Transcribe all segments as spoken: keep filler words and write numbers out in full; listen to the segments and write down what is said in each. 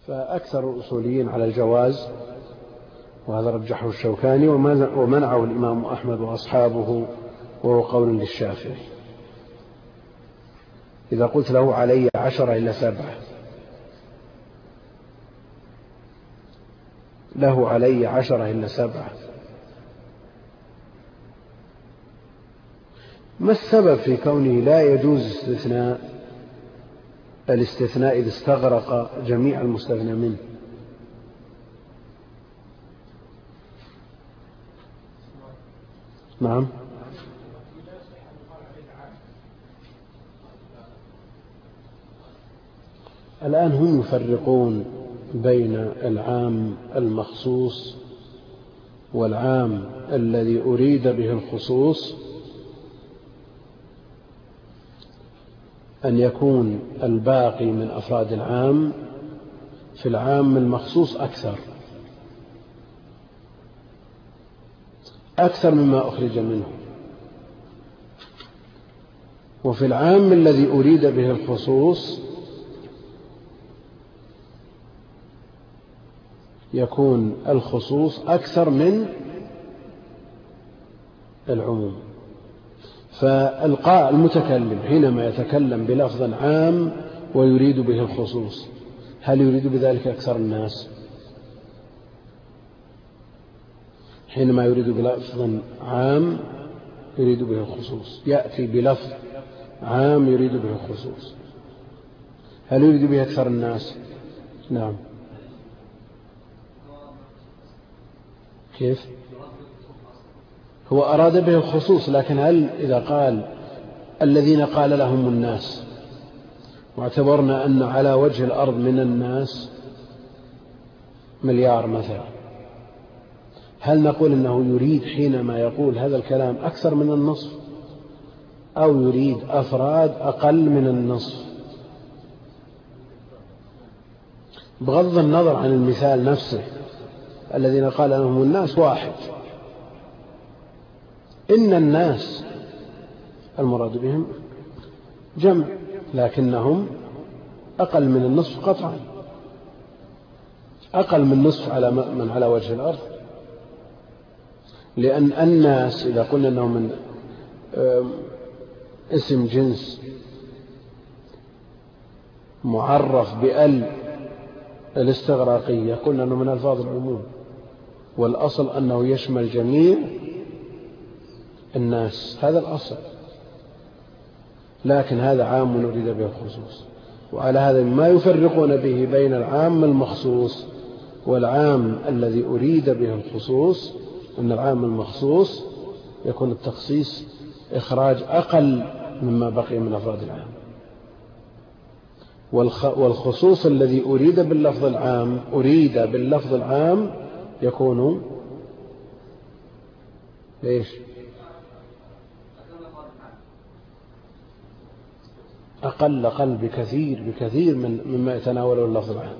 فأكثر الأصوليين على الجواز، وهذا رجحه الشوكاني ومنعه الإمام أحمد وأصحابه، وهو قول للشافعي. إذا قلت له علي عشرة إلا سبعة، له علي عشرة إلا سبعة، ما السبب في كونه لا يجوز استثناء الاستثناء إذا استغرق جميع المستثنى منه؟ نعم. الآن هم يفرقون بين العام المخصوص والعام الذي أريد به الخصوص، أن يكون الباقي من أفراد العام في العام المخصوص أكثر أكثر مما أخرج منه، وفي العام الذي أريد به الخصوص يكون الخصوص أكثر من العموم. فالقاء المتكلم حينما يتكلم بلفظ عام ويريد به الخصوص، هل يريد بذلك أكثر الناس؟ حينما يريد بلفظ عام يريد به الخصوص، يأتي بلفظ عام يريد به الخصوص، هل يريد به أكثر الناس؟ نعم. كيف؟ هو أراد به الخصوص، لكن هل إذا قال الذين قال لهم الناس، واعتبرنا أن على وجه الأرض من الناس مليار مثلا، هل نقول أنه يريد حينما يقول هذا الكلام أكثر من النصف، أو يريد أفراد أقل من النصف؟ بغض النظر عن المثال نفسه، الذين قال لهم الناس واحد، إن الناس المراد بهم جمع، لكنهم أقل من النصف قطعا، أقل من نصف على من على وجه الأرض، لأن الناس إذا قلنا أنه من اسم جنس معرف بأل الاستغراقية، قلنا أنه من ألفاظ العموم، والأصل أنه يشمل جميع الناس، هذا الأصل، لكن هذا عام نريد به الخصوص. وعلى هذا ما يفرقون به بين العام المخصوص والعام الذي أريد به الخصوص، أن العام المخصوص يكون التخصيص إخراج أقل مما بقي من أفراد العام، والخصوص الذي أريد باللفظ العام أريد باللفظ العام يكون إيش؟ أقل أقل بكثير بكثير من مما يتناوله اللفظ العام.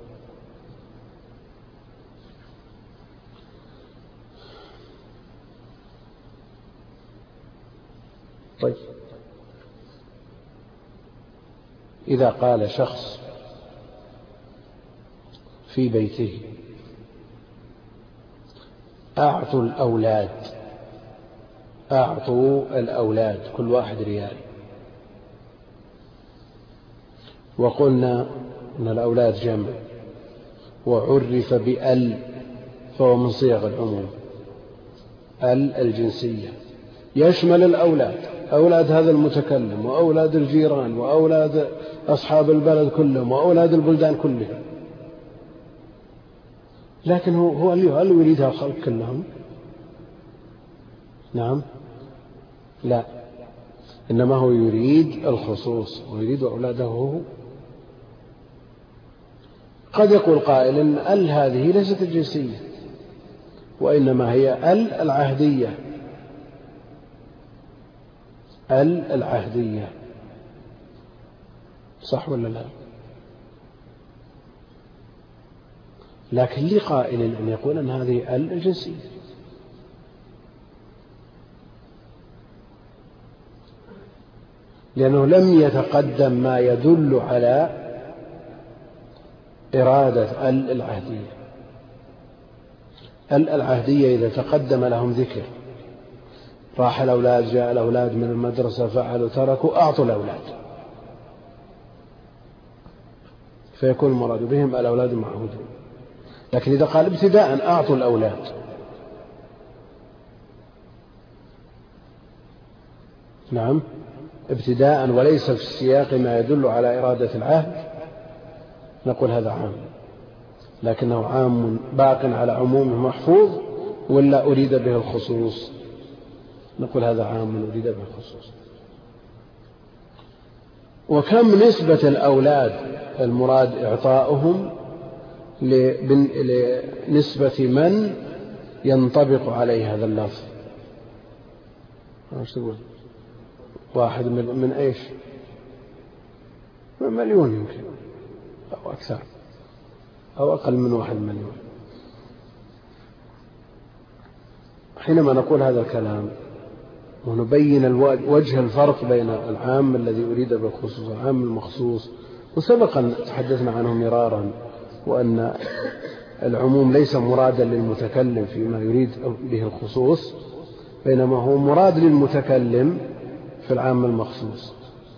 طيب، إذا قال شخص في بيته أعطوا الأولاد أعطوا الأولاد كل واحد ريال، وقلنا أن الأولاد جمع وعرف بأل، فهو من صيغ العموم، أل الجنسية يشمل الأولاد، أولاد هذا المتكلم وأولاد الجيران وأولاد أصحاب البلد كلهم وأولاد البلدان كلهم، لكن هو هو هل يريدها الخلق كلهم؟ نعم، لا، إنما هو يريد الخصوص ويريد أولاده هو. قد يقول قائل إن ال هذه ليست الجنسية، وإنما هي ال العهدية، ال العهدية، صح ولا لا؟ لكن لقائل أن يقول أن هذه ال الجنسية، لأنه لم يتقدم ما يدل على إرادة ال العهدية. ال العهدية إذا تقدم لهم ذكر، راح الأولاد، جاء الأولاد من المدرسة، فعلوا تركوا، أعطوا الأولاد، فيكون المراد بهم الأولاد معهودون. لكن إذا قال ابتداء أعطوا الأولاد، نعم ابتداء وليس في السياق ما يدل على إرادة العهد، نقول هذا عام، لكنه عام باق على عمومه محفوظ، ولا أريد به الخصوص، نقول هذا عام أريد به الخصوص. وكم نسبة الأولاد المراد إعطاؤهم لنسبة من ينطبق عليه هذا اللفظ؟ ايش تقول؟ واحد من, من ايش؟ من مليون يمكن، أو أكثر، أو أقل من واحد مليون. حينما نقول هذا الكلام ونبين وجه الفرق بين العام الذي أريد بالخصوص والعام المخصوص، وسبقا تحدثنا عنه مرارا، وأن العموم ليس مرادا للمتكلم فيما يريد به الخصوص، بينما هو مراد للمتكلم في العام المخصوص.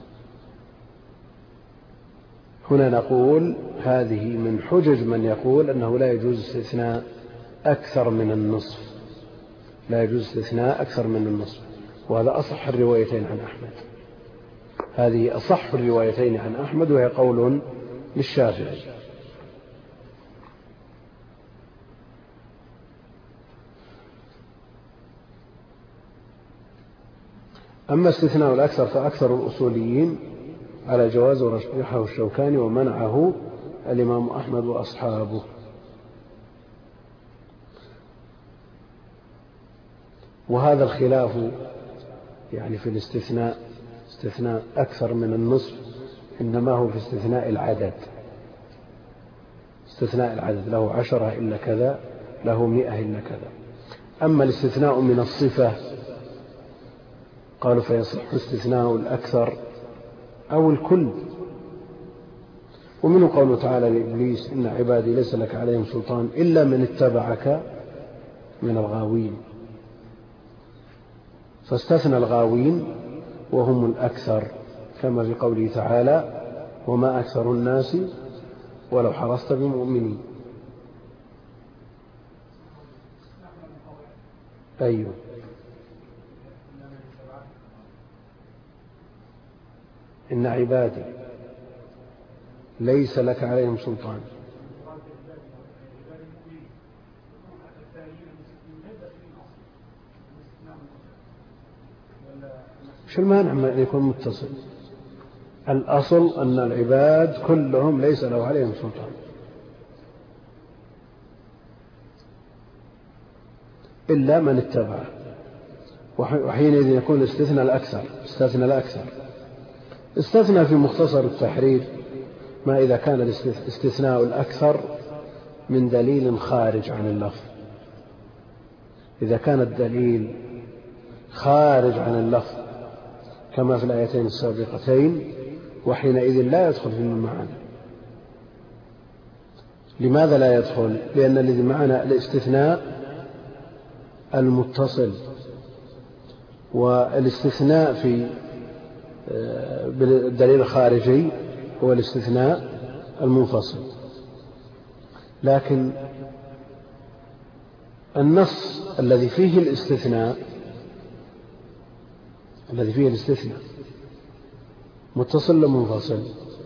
هنا نقول هذه من حجج من يقول أنه لا يجوز استثناء أكثر من النصف، لا يجوز استثناء أكثر من النصف، وهذا أصح الروايتين عن أحمد، هذه أصح الروايتين عن أحمد، وهي قول للشافعي. أما استثناء الأكثر فأكثر الأصوليين على جواز، ورجحه الشوكاني ومنعه الإمام أحمد وأصحابه. وهذا الخلاف يعني في الاستثناء، استثناء أكثر من النصف، إنما هو في استثناء العدد، استثناء العدد، له عشرة إلا كذا، له مئة إلا كذا. أما الاستثناء من الصفة قالوا فيصح استثناء الأكثر أو الكل. ومنه قوله تعالى لإبليس إن عبادي ليس لك عليهم سلطان إلا من اتبعك من الغاوين، فاستثنى الغاوين وهم الأكثر، كما في قوله تعالى وما أكثر الناس ولو حرصت بمؤمنين. أيوه إن عبادي ليس لك عليهم سلطان. شو المانع من أن يكون متصل؟ الأصل أن العباد كلهم ليس له عليهم سلطان، إلا من اتبعه، وحينئذ يكون استثناء الأكثر، استثناء الأكثر. استثنى في مختصر التحرير ما إذا كان الاستثناء الأكثر من دليل خارج عن اللفظ، إذا كان الدليل خارج عن اللفظ كما في الآيتين السابقتين، وحينئذ لا يدخل في المعنى. لماذا لا يدخل؟ لأن الذي معنا الاستثناء المتصل، والاستثناء في بالدليل الخارجي هو الاستثناء المنفصل. لكن النص الذي فيه الاستثناء الذي فيه الاستثناء متصل ولا منفصل؟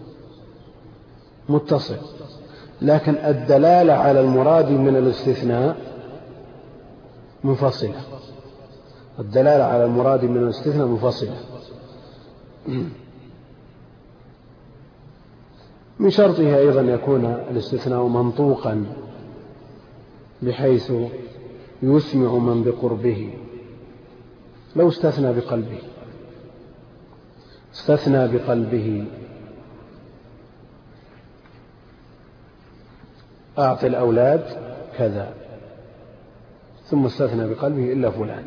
متصل، لكن الدلالة على المراد من الاستثناء منفصلة، الدلالة على المراد من الاستثناء منفصلة. من شرطه أيضا يكون الاستثناء منطوقا بحيث يسمع من بقربه. لو استثنى بقلبه استثنى بقلبه أعطي الأولاد كذا، ثم استثنى بقلبه إلا فلان،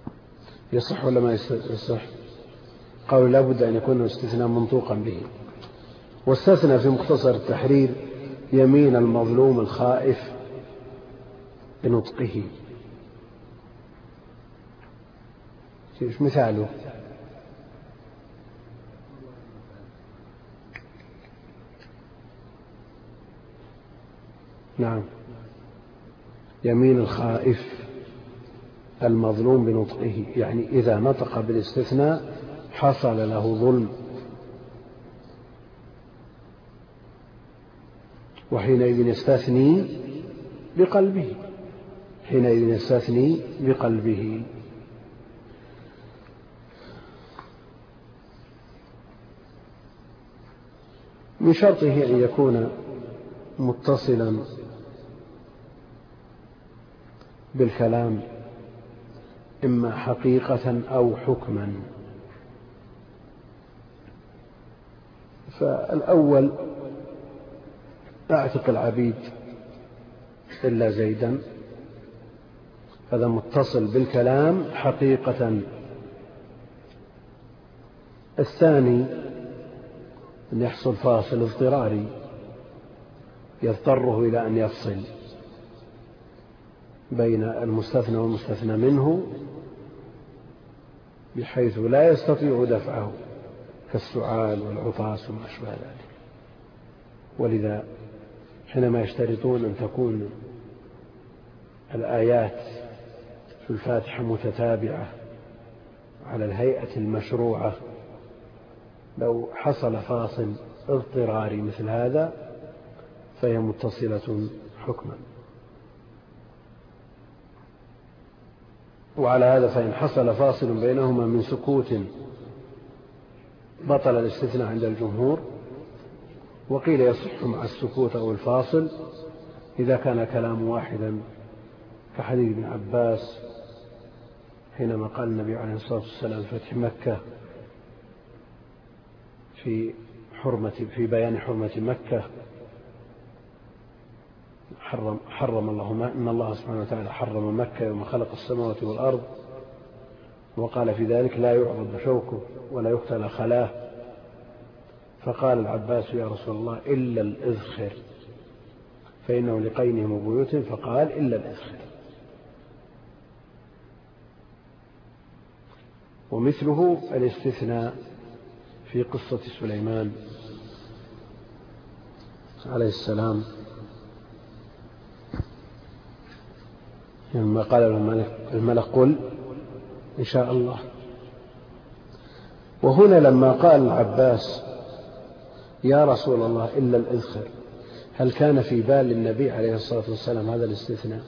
يصح ولا ما يصح؟ قالوا لا بد أن يكون الاستثناء منطوقا به، واستثنى في مختصر التحرير يمين المظلوم الخائف بنطقه. ايش مثاله؟ نعم، يمين الخائف المظلوم بنطقه، يعني إذا نطق بالاستثناء حصل له ظلم، وحينئذ يستثني بقلبه، حينئذ يستثني بقلبه. من شرطه أن يكون متصلا بالكلام إما حقيقة أو حكما. فالأول أعتق العبيد إلا زيدا، هذا متصل بالكلام حقيقة. الثاني أن يحصل فاصل اضطراري يضطره إلى أن يفصل بين المستثنى والمستثنى منه بحيث لا يستطيع دفعه، كالسعال والعطاس وما أشبه ذلك. ولذا حينما يشترطون أن تكون الآيات في الفاتحة متتابعة على الهيئة المشروعة، لو حصل فاصل اضطراري مثل هذا فهي متصلة حكما. وعلى هذا فإن حصل فاصل بينهما من سكوت بطل الاستثناء عند الجمهور، وقيل يصح مع السكوت أو الفاصل إذا كان كلام واحدا، كحديث ابن عباس حينما قال النبي عليه الصلاة والسلام في فتح مكة في حرمة في بيان حرمة مكة: حرم, حرم الله ما إن الله سبحانه وتعالى حرم مكة يوم خلق السماوات والأرض، وقال في ذلك: لا يعرض شوكه ولا يقتل خلاه. فقال العباس: يا رسول الله إلا الإذخر فإنه لقينهم وبيوتهم، فقال: إلا الإذخر. ومثله الاستثناء في قصة سليمان عليه السلام لما قال الملك: قل إن شاء الله. وهنا لما قال العباس: يا رسول الله إلا الإذخر، هل كان في بال النبي عليه الصلاة والسلام هذا الاستثناء؟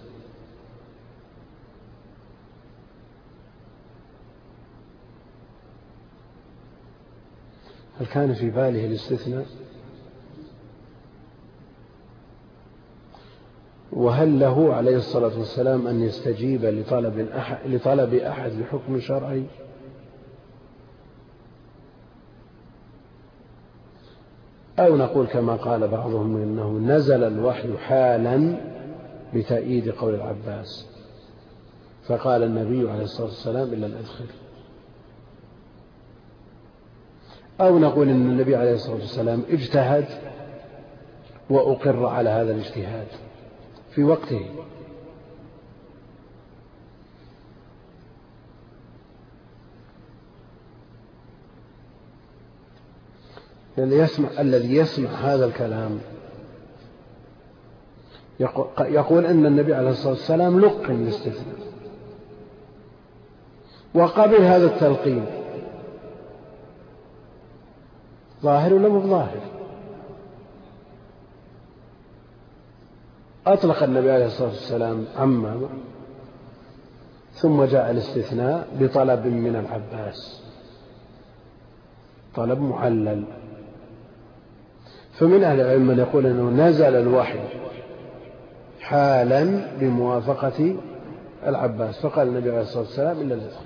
هل كان في باله الاستثناء؟ وهل له عليه الصلاة والسلام أن يستجيب لطلب أحد, لطلب أحد بحكم شرعي؟ أو نقول كما قال بعضهم إنه نزل الوحي حالا بتأييد قول العباس، فقال النبي عليه الصلاة والسلام: إلا الإذخر. أو نقول إن النبي عليه الصلاة والسلام اجتهد وأقر على هذا الاجتهاد في وقته، يسمع الذي يسمع هذا الكلام يقول أن النبي عليه الصلاة والسلام لقن الاستثناء وقبل هذا التلقين، ظاهر ولا مو ظاهر؟ أطلق النبي عليه الصلاة والسلام عما، ثم جاء الاستثناء بطلب من العباس، طلب معلل. فمن أهل العلم من يقول أنه نزل الوحي حالا بموافقة العباس، فقال النبي عليه الصلاة والسلام: إلا الإذخر.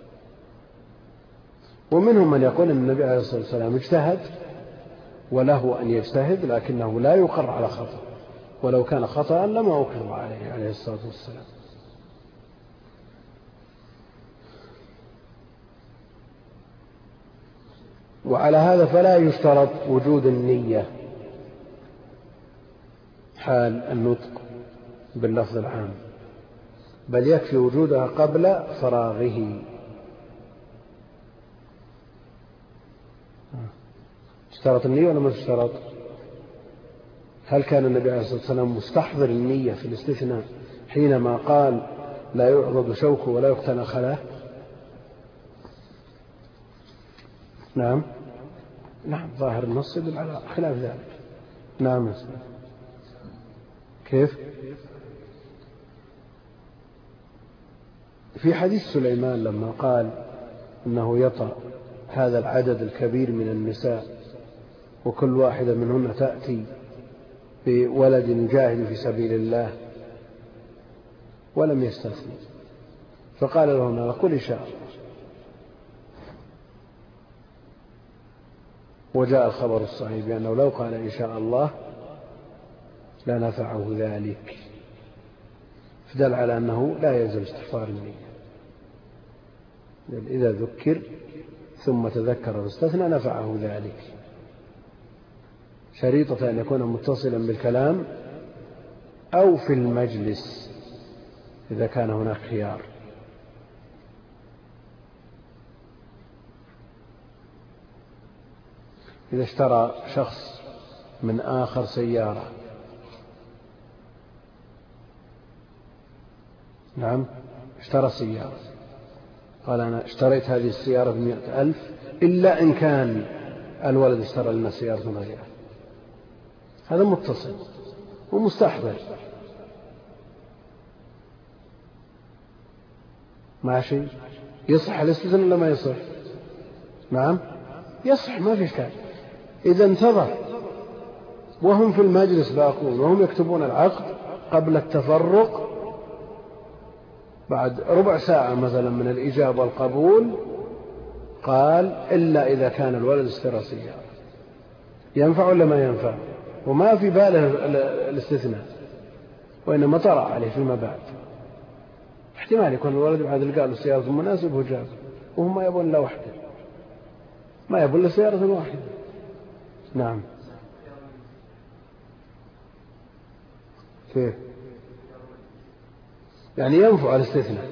ومنهم من يقول أن النبي عليه الصلاة والسلام اجتهد وله أن يجتهد، لكنه لا يقر على خطأ، ولو كان خطأ لما أقر عليه عليه الصلاة والسلام. وعلى هذا فلا يشترط وجود النية حال النطق باللفظ العام، بل يكفي وجودها قبل فراغه. اشترط النية ولا ما اشترط؟ هل كان النبي عليه الصلاة والسلام مستحضر النية في الاستثناء حينما قال لا يعضد شوكه ولا يقتنى خلاه؟ نعم نعم، ظاهر النص يدل على خلاف ذلك. نعم. كيف؟ في حديث سليمان لما قال إنه يطأ هذا العدد الكبير من النساء وكل واحدة منهن تأتي بولد يجاهد في سبيل الله ولم يستثني، فقال لهن قل إن شاء الله. وجاء الخبر الصحيح بأنه لو قال إن شاء الله لنفعه ذلك، فدل على أنه لا يلزم استحضار النية، إذا ذكر ثم تذكر واستثنى نفعه ذلك، شريطة أن يكون متصلا بالكلام أو في المجلس إذا كان هناك خيار. إذا اشترى شخص من آخر سيارة، نعم اشترى سيارة، قال أنا اشتريت هذه السيارة بمئة ألف إلا إن كان الولد اشترى لنا سيارة غيرها، هذا متصل ومستحضر ماشي، يصح الاستثناء ولا ما يصح؟ نعم يصح، ما في إشكال. إذا انتظر وهم في المجلس باقون وهم يكتبون العقد قبل التفرق بعد ربع ساعة مثلا من الإجابة والقبول، قال إلا إذا كان الولد اشترى سيارة، ينفع ولا ما ينفع؟ وما في باله الاستثناء، وإنما طرأ عليه فيما بعد. احتمال يكون الولد بعد اللي قالوا سيارة مناسبة وجاب، وهم ما يبون لا واحدة، ما يبون لسيارة واحدة. نعم. كيف يعني ينفع الاستثناء؟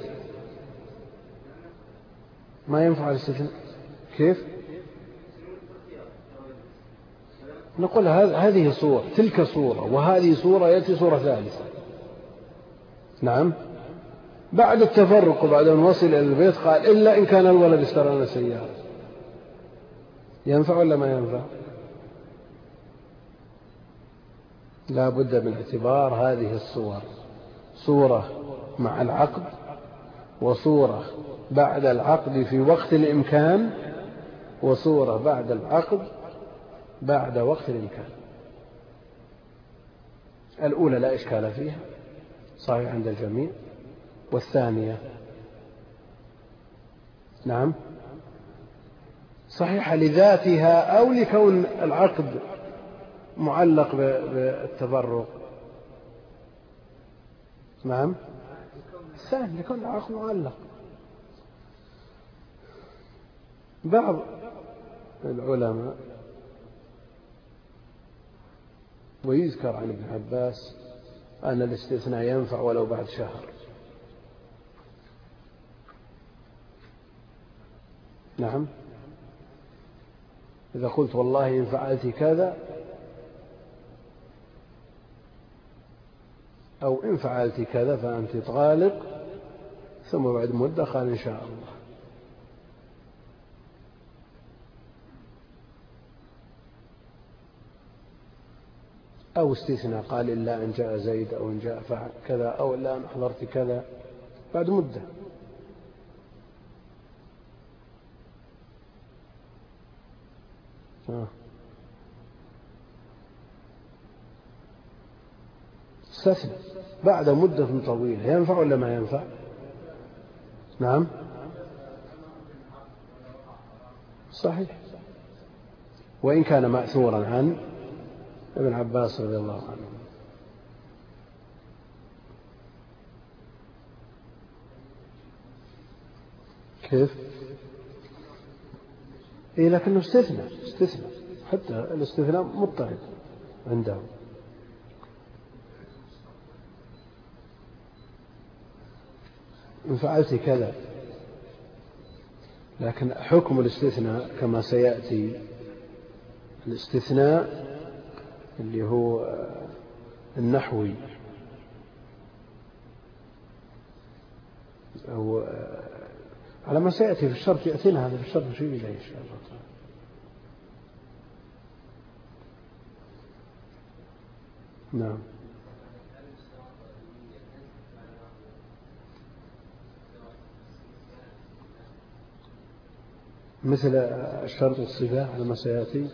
ما ينفع الاستثناء كيف؟ نقول هذه صورة، تلك صورة، وهذه صورة، يأتي صورة ثالثة. نعم. بعد التفرق وبعد أن وصل إلى البيت قال إلا إن كان الولد اشترى لنا سيارة، ينفع ولا ما ينفع؟ لا بد من اعتبار هذه الصور، صورة مع العقد وصورة بعد العقد في وقت الإمكان وصورة بعد العقد بعد وقت الإمكان. الأولى لا إشكال فيها، صحيح عند الجميع، والثانية نعم صحيحة لذاتها أو لكون العقد معلق بالتفرق. نعم الثاني لكون العقد معلق. بعض العلماء ويذكر عن ابن عباس أن الاستثناء ينفع ولو بعد شهر. نعم إذا قلت والله إن فعلت كذا أو إن فعلت كذا فأنت طالق، ثم بعد مدة قال إن شاء الله، أو استثناء قال إلا أن جاء زيد أو إن جاء فعل كذا أو إلا أن حضرت كذا بعد مدة. آه. استثناء بعد مدة طويلة ينفع ولا ما ينفع؟ نعم صحيح، وإن كان مأثورا عن ابن عباس رضي الله عنه. كيف؟ إيه لكنه استثناء استثناء حتى الاستثناء مضطرد عندهم. إن فعلت كذا، لكن حكم الاستثناء كما سيأتي الاستثناء اللي هو النحوي أو على ما سيأتي في الشرط، يأتينا هذا في الشرط شيء إليه إن شاء الله تعالى. نعم. مثل الشرط الصفة على ما سيأتي.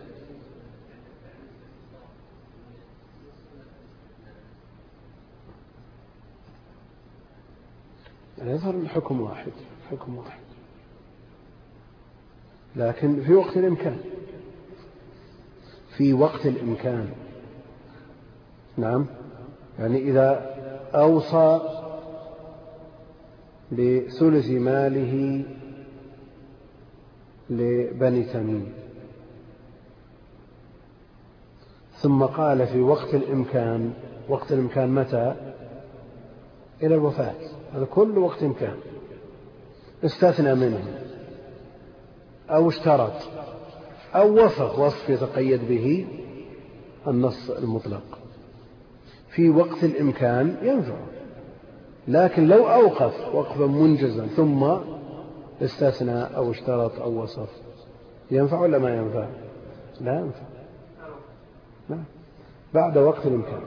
يعني يظهر الحكم واحد، حكم واحد، لكن في وقت الإمكان، في وقت الإمكان. نعم. يعني إذا أوصى بثلث ماله لبني تميم ثم قال في وقت الإمكان، وقت الإمكان متى؟ إلى الوفاة، هذا كل وقت إمكان، استثنى منه أو اشترط أو وصف، وصف يتقيد به النص المطلق، في وقت الإمكان ينفع. لكن لو أوقف وقفا منجزا ثم استثنى أو اشترط أو وصف، ينفع ولا ما ينفع؟ لا ينفع. لا. بعد وقت الإمكان.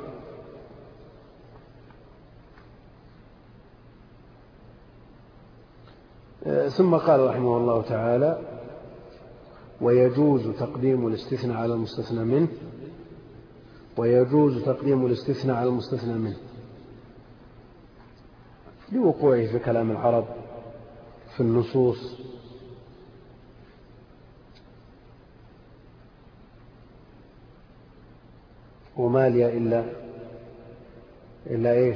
ثم قال رحمه الله تعالى: ويجوز تقديم الاستثناء على المستثنى منه، ويجوز تقديم الاستثناء على المستثنى منه لوقوعه في كلام العرب في النصوص. وما لي إلا إلا إيش؟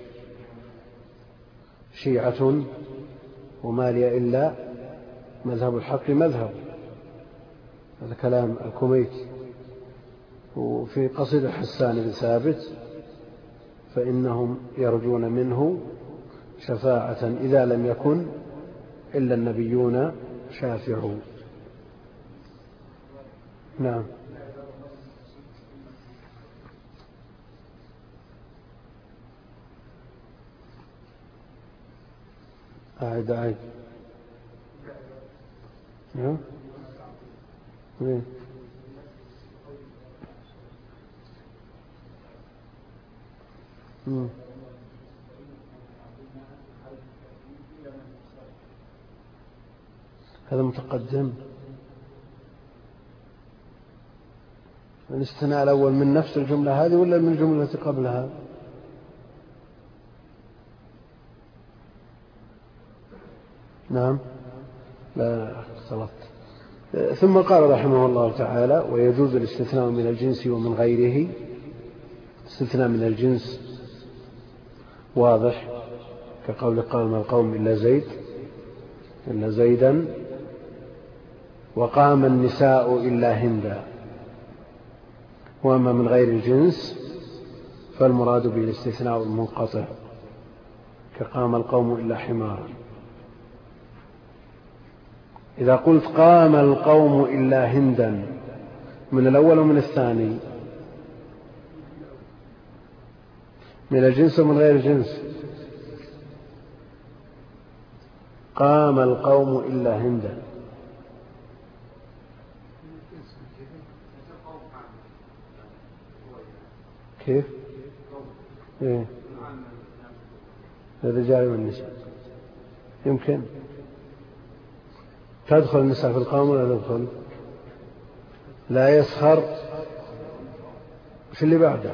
شيعة، وما لي إلا مذهب الحق مذهب. هذا كلام الكوميتي. وفي قصيدة حسان بن ثابت: فإنهم يرجون منه شفاعة إذا لم يكن إلا النبيون شافعون. نعم. أعد أعد. نعم. إيه. مم. هذا متقدم. الاستثناء الأول من نفس الجملة هذه ولا من الجملة التي قبلها؟ نعم. لا اختلطت. ثم قال رحمه الله تعالى: ويجوز الاستثناء من الجنس ومن غيره. استثناء من الجنس واضح، كقول قام القوم إلا زيد إلا زيدا، وقام النساء إلا هندا. وأما من غير الجنس فالمراد به الاستثناء المنقطع، كقام القوم إلا حمارا. إذا قلت قام القوم إلا هندا، من الأول ومن الثاني؟ من الجنس ومن غير الجنس؟ قام القوم إلا هندا. كيف؟ إيه؟ الرجال والنساء. يمكن تدخل النساء في القوم ولا تدخل؟ لا يسخر في اللي بعده.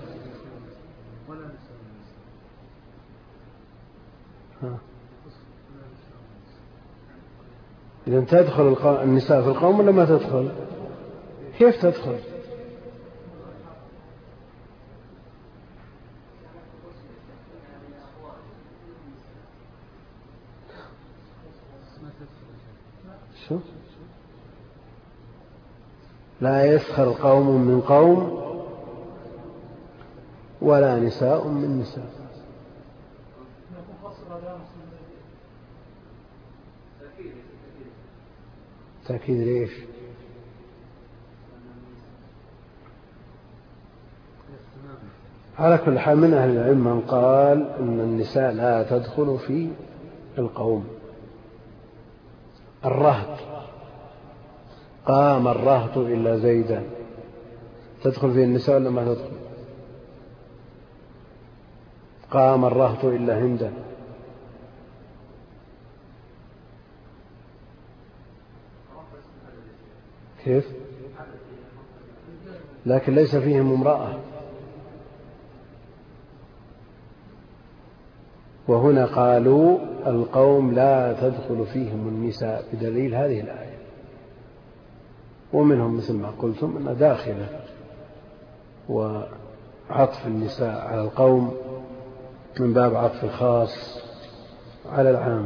إذن تدخل النساء في القوم ولا ما تدخل؟ كيف تدخل؟ شو؟ لا يسخر قوم من قوم ولا نساء من نساء. تأكيد ليش؟ على كل حال من أهل العلم من قال إن النساء لا تدخل في القوم. الرهط، قام الرهط إلا زيدا، تدخل فيه النساء ولا ما تدخل؟ قام الرهط إلا هندا، كيف؟ لكن ليس فيهم امرأة. وهنا قالوا القوم لا تدخل فيهم النساء بدليل هذه الآية. ومنهم مثل ما قلتم أن داخلة، وعطف النساء على القوم من باب عطف الخاص على العام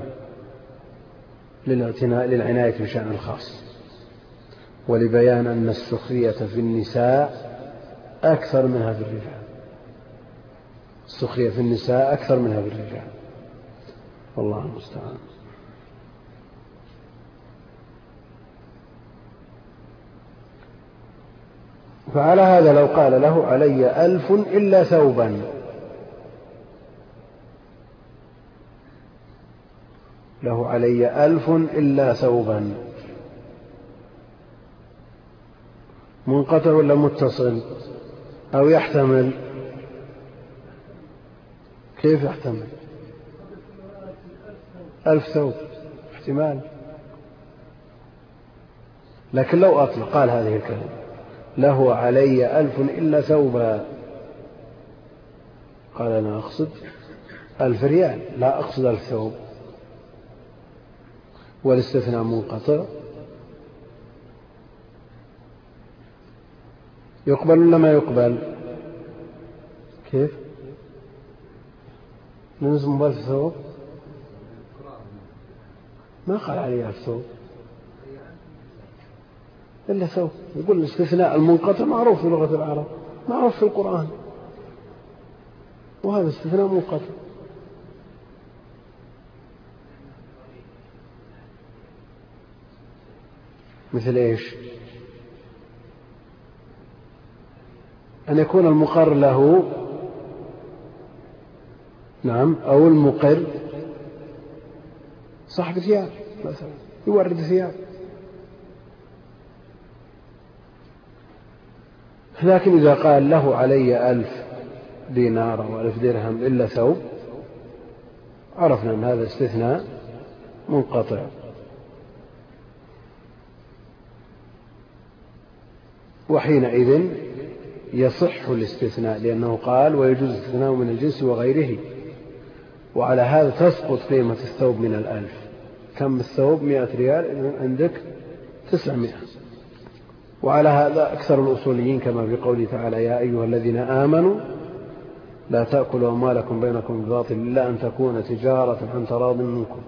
للعناية بشأن الخاص، ولبيان أن السخرية في النساء أكثر منها في الرجال. السخرية في النساء أكثر منها في الرجال، والله المستعان. فعلى هذا لو قال له علي ألف إلا ثوبا، له علي ألف إلا ثوبا، منقطع ولا متصل؟ أو يحتمل؟ كيف يحتمل؟ ألف ثوب احتمال. لكن لو أطلق قال هذه الكلمة له علي ألف إلا ثوبا، قال أنا أقصد ألف ريال لا أقصد ألف ثوب، والاستثناء منقطع، يقبل ولا ما يقبل؟ كيف نلزم بألف ثوب؟ ما قال عليه ألف ثوب إلا ثوب. يقول الاستثناء المنقطع معروف في لغة العرب، معروف في القرآن، وهذا استثناء منقطع. مثل إيش؟ أن يكون المقر له، نعم، أو المقر صاحب ثياب مثلا يورد ثياب. لكن إذا قال له علي ألف دينار أو ألف درهم إلا ثوب، عرفنا أن هذا استثناء منقطع. وحينئذ يصح الاستثناء، لأنه قال ويجوز الاستثناء من الجنس وغيره، وعلى هذا تسقط قيمة الثوب من الألف. كم الثوب؟ مئة ريال، إذن عندك تسعمائة. وعلى هذا أكثر الأصوليين كما في قوله تعالى يا أيها الذين آمنوا لا تأكلوا أموالكم بينكم بالباطل إلا أن تكون تجارة عن تراض منكم،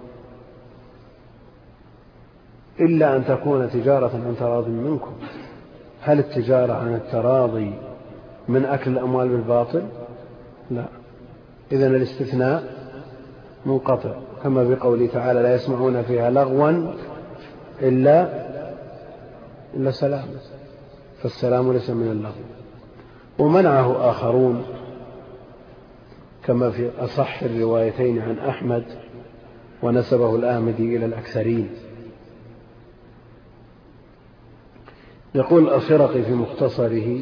إلا أن تكون تجارة عن تراض منكم. هل التجارة عن التراضي من أكل الأموال بالباطل؟ لا. إذن الاستثناء منقطع، كما بقوله تعالى لا يسمعون فيها لغوا إلا إلا سلام، فالسلام ليس من اللغو. ومنعه آخرون كما في أصح الروايتين عن أحمد، ونسبه الآمدي إلى الأكثرين. يقول الأخرقي في مختصره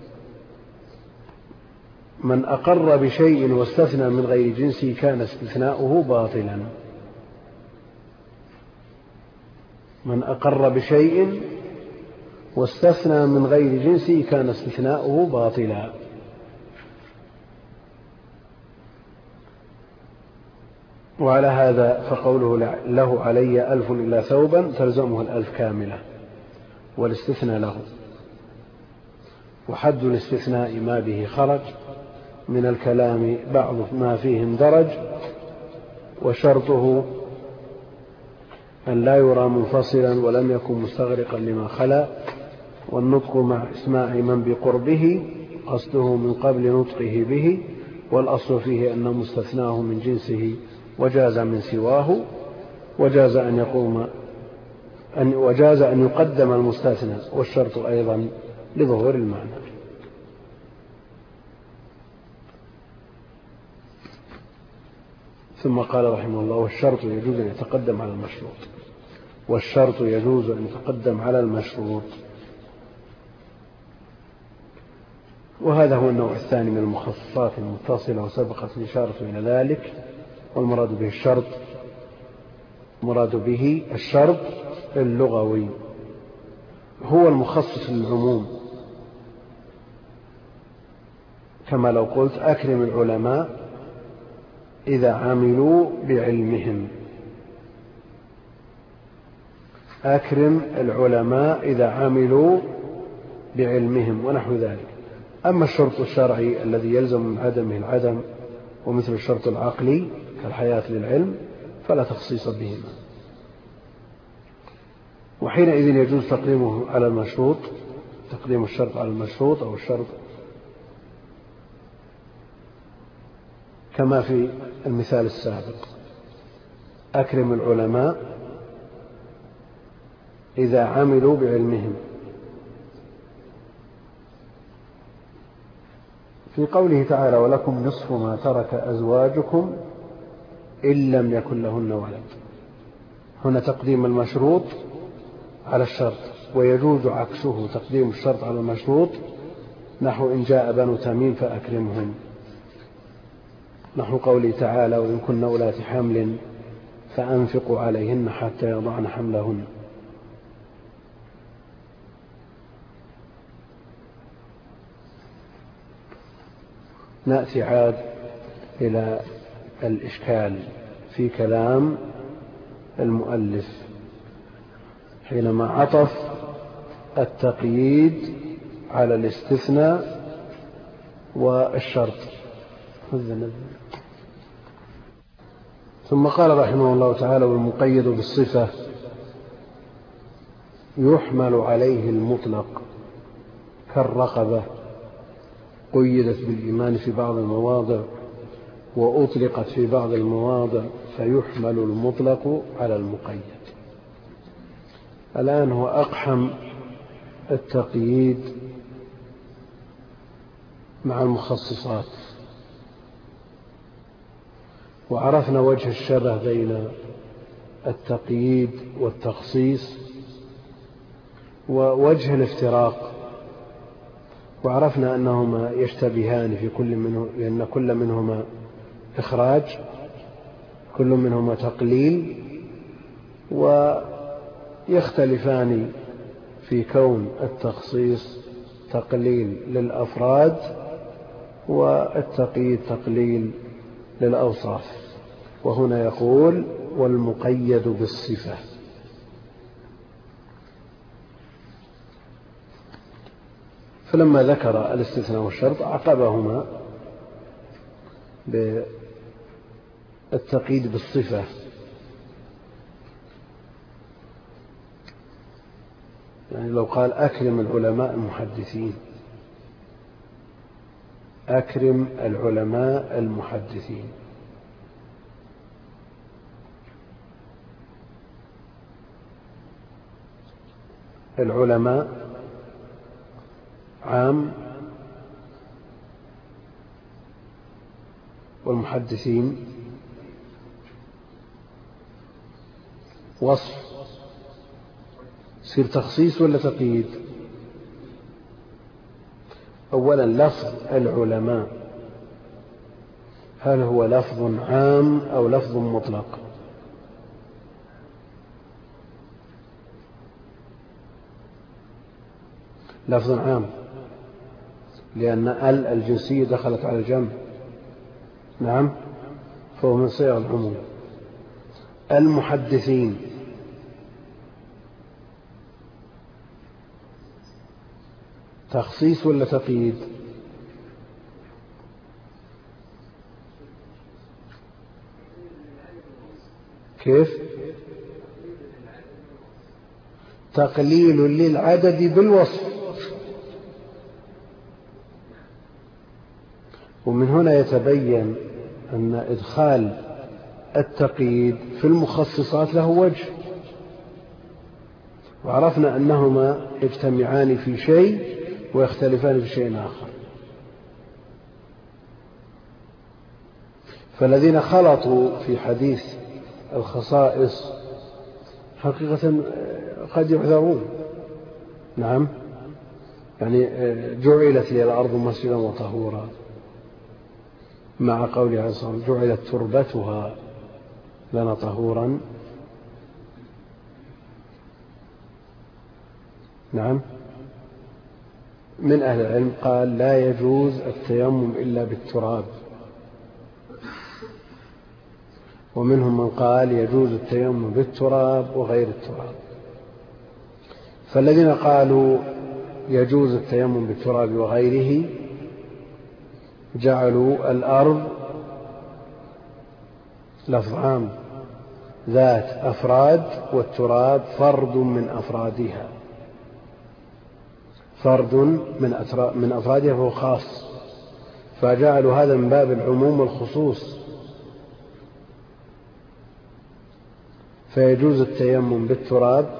من أقر بشيء واستثنى من غير جنسه كان استثناؤه باطلا. من أقر بشيء واستثنى من غير جنسه كان استثناؤه باطلا. وعلى هذا فقوله له علي ألف إلا ثوبا تلزمه الألف كاملة والاستثناء له. وحد الاستثناء ما به خرج من الكلام بعض ما فيه اندرج، وشرطه أن لا يرى منفصلا ولم يكن مستغرقا لما خلا، والنطق مع إسماع من بقربه قصده من قبل نطقه به، والأصل فيه أن مستثناه من جنسه وجاز من سواه، وجاز أن يقوم أن وجاز أن يقدم المستثنى، والشرط أيضا لظهور المعنى. ثم قال رحمه الله: والشرط يجوز أن يتقدم على المشروط. والشرط يجوز أن يتقدم على المشروط، وهذا هو النوع الثاني من المخصصات المتصلة، وسبقت الإشارة إلى ذلك. والمراد به الشرط مراد به الشرط اللغوي هو المخصص للعموم، كما لو قلت: أكرم العلماء إذا عملوا بعلمهم. أكرم العلماء إذا عملوا بعلمهم ونحو ذلك. أما الشرط الشرعي الذي يلزم من عدمه العدم، ومثل الشرط العقلي كالحياة للعلم، فلا تخصيص بهما، وحينئذ يجوز تقديمه على المشروط، تقديم الشرط على المشروط أو الشرط، كما في المثال السابق: أكرم العلماء إذا عملوا بعلمهم. في قوله تعالى: ولكم نصف ما ترك أزواجكم إن لم يكن لهن ولد، هنا تقديم المشروط على الشرط، ويجوز عكسه تقديم الشرط على المشروط، نحو: إن جاء بنو تميم فأكرمهم، نحو قوله تعالى: وإن كن أولات حمل فأنفقوا عليهن حتى يضعن حملهن. نأتي عاد إلى الإشكال في كلام المؤلف حينما عطف التقييد على الاستثناء والشرط. ثم قال رحمه الله تعالى: والمقيد بالصفة يحمل عليه المطلق كالرقبة، قيدت بالإيمان في بعض المواضع وأطلقت في بعض المواضع، فيحمل المطلق على المقيد. الآن هو أقحم التقييد مع المخصصات، وعرفنا وجه الشبه بين التقييد والتخصيص ووجه الافتراق، وعرفنا أنهما يشتبهان في كل منه، لأن كل منهما إخراج، كل منهما تقليل، ويختلفان في كون التخصيص تقليل للأفراد والتقييد تقليل للأوصاف. وهنا يقول: والمقيد بالصفة. فلما ذكر الاستثناء والشرط عقبهما بالتقييد بالصفة، يعني لو قال: أكرم العلماء المحدثين، أكرم العلماء المحدثين، العلماء عام والمحدثين وصف، يصير تخصيص ولا تقييد؟ أولا لفظ العلماء هل هو لفظ عام أو لفظ مطلق؟ لفظ عام، لأن ال الجنسية دخلت على الجمع، نعم، فهو من صيغ العموم. المحدثين تخصيص ولا تقييد؟ كيف؟ تقليل للعدد بالوصف، ومن هنا يتبين أن إدخال التقييد في المخصصات له وجه، وعرفنا أنهما يجتمعان في شيء ويختلفان في شيء آخر. فالذين خلطوا في حديث الخصائص حقيقة قد يعذرون. نعم، يعني جعلت لي الأرض مسجدا وطهورا، مع قوله عليه الصلاة والسلام جعلت تربتها لنا طهورا. نعم، من أهل العلم قال لا يجوز التيمم إلا بالتراب، ومنهم من قال يجوز التيمم بالتراب وغير التراب. فالذين قالوا يجوز التيمم بالتراب وغيره جعلوا الأرض لفظ عام ذات أفراد، والتراب فرد من أفرادها، فرد من أفرادها فهو خاص، فجعلوا هذا من باب العموم والخصوص. فيجوز التيمم بالتراب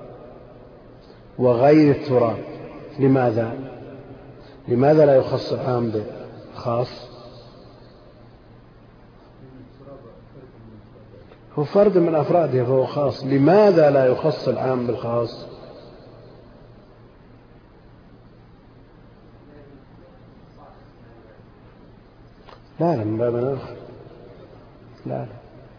وغير التراب. لماذا؟ لماذا لا يخص العام بالخاص؟ هو فرد من أفراده فهو خاص، لماذا لا يخص العام بالخاص؟ لا لا، من باب آخر. لا لا،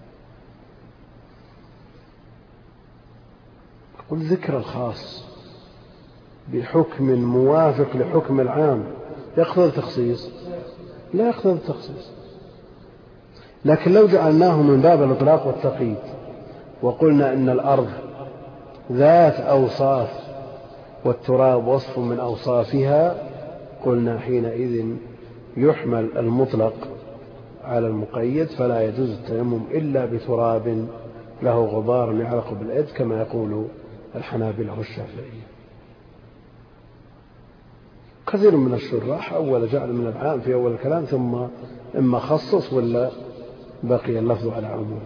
قل ذكر الخاص بحكم موافق لحكم العام يقتضي التخصيص؟ لا يقتضي التخصيص. لكن لو جعلناه من باب الإطلاق والتقييد وقلنا إن الأرض ذات أوصاف والتراب وصف من أوصافها، قلنا حينئذ يحمل المطلق على المقيد، فلا يجوز التيمم إلا بتراب له غبار يعلق باليد كما يقول الحنابلة والشافعية. كثير من الشراح أول جعل من العام في أول الكلام، ثم إما خصص ولا بقي اللفظ على عمومه.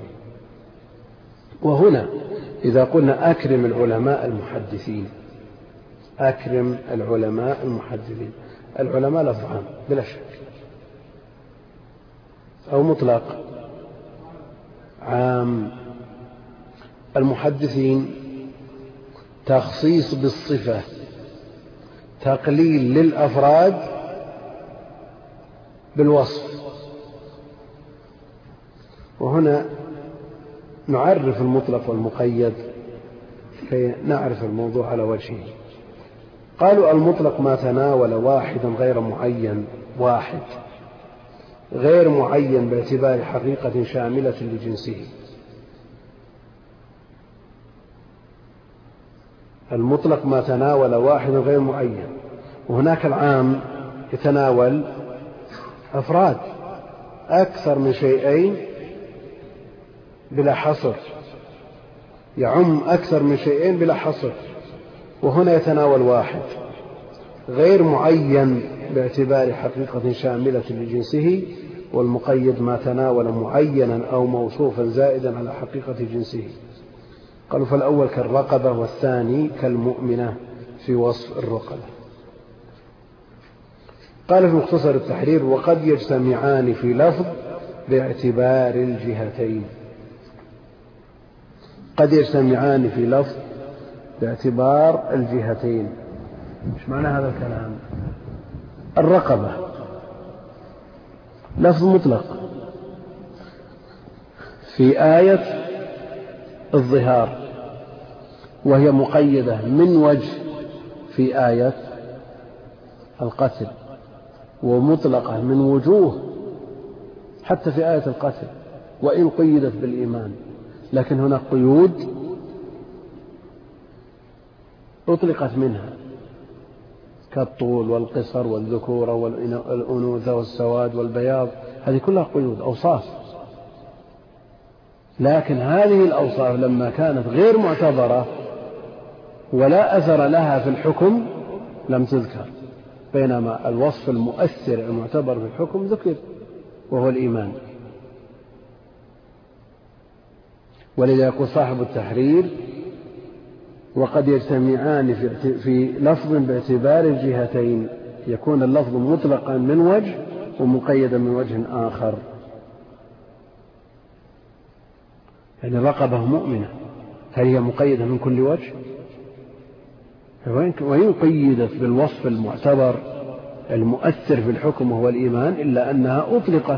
وهنا إذا قلنا أكرم العلماء المحدثين، أكرم العلماء المحدثين، العلماء لفظ عام بلا شك، أو مطلق عام. المحدثين تخصيص بالصفة، تقليل للأفراد بالوصف. وهنا نعرف المطلق والمقيد كي نعرف الموضوع على وجهه. قالوا المطلق ما تناول واحدا غير معين، واحد غير معين باعتبار حقيقة شاملة لجنسه. المطلق ما تناول واحد غير معين، وهناك العام يتناول أفراد أكثر من شيئين بلا حصر، يعم أكثر من شيئين بلا حصر. وهنا يتناول واحد غير معين باعتبار حقيقة شاملة لجنسه، والمقيد ما تناول معينا أو موصوفا زائدا على حقيقة جنسه. قالوا فالأول كالرقبة، والثاني كالمؤمنة في وصف الرقبة. قال في مختصر التحرير وقد يجتمعان في لفظ باعتبار الجهتين. قد يجتمعان في لفظ باعتبار الجهتين. ايش معنى هذا الكلام؟ الرقبة لفظ مطلق في آية الظهار، وهي مقيدة من وجه في آية القتل، ومطلقة من وجوه حتى في آية القتل وإن قيدت بالإيمان. لكن هناك قيود أطلقت منها كالطول والقصر والذكورة والأنوثة والسواد والبياض، هذه كلها قيود أوصاف. لكن هذه الأوصاف لما كانت غير معتبرة ولا أثر لها في الحكم لم تذكر، بينما الوصف المؤثر المعتبر في الحكم ذكر وهو الإيمان. ولذا يقول صاحب التحرير: وقد يجتمعان في لفظ باعتبار الجهتين، يكون اللفظ مطلقا من وجه ومقيدا من وجه آخر. يعني الرقبة مؤمنة، هل هي مقيدة من كل وجه؟ وإن قيدت بالوصف المعتبر المؤثر في الحكم وهو الإيمان، إلا أنها أطلقت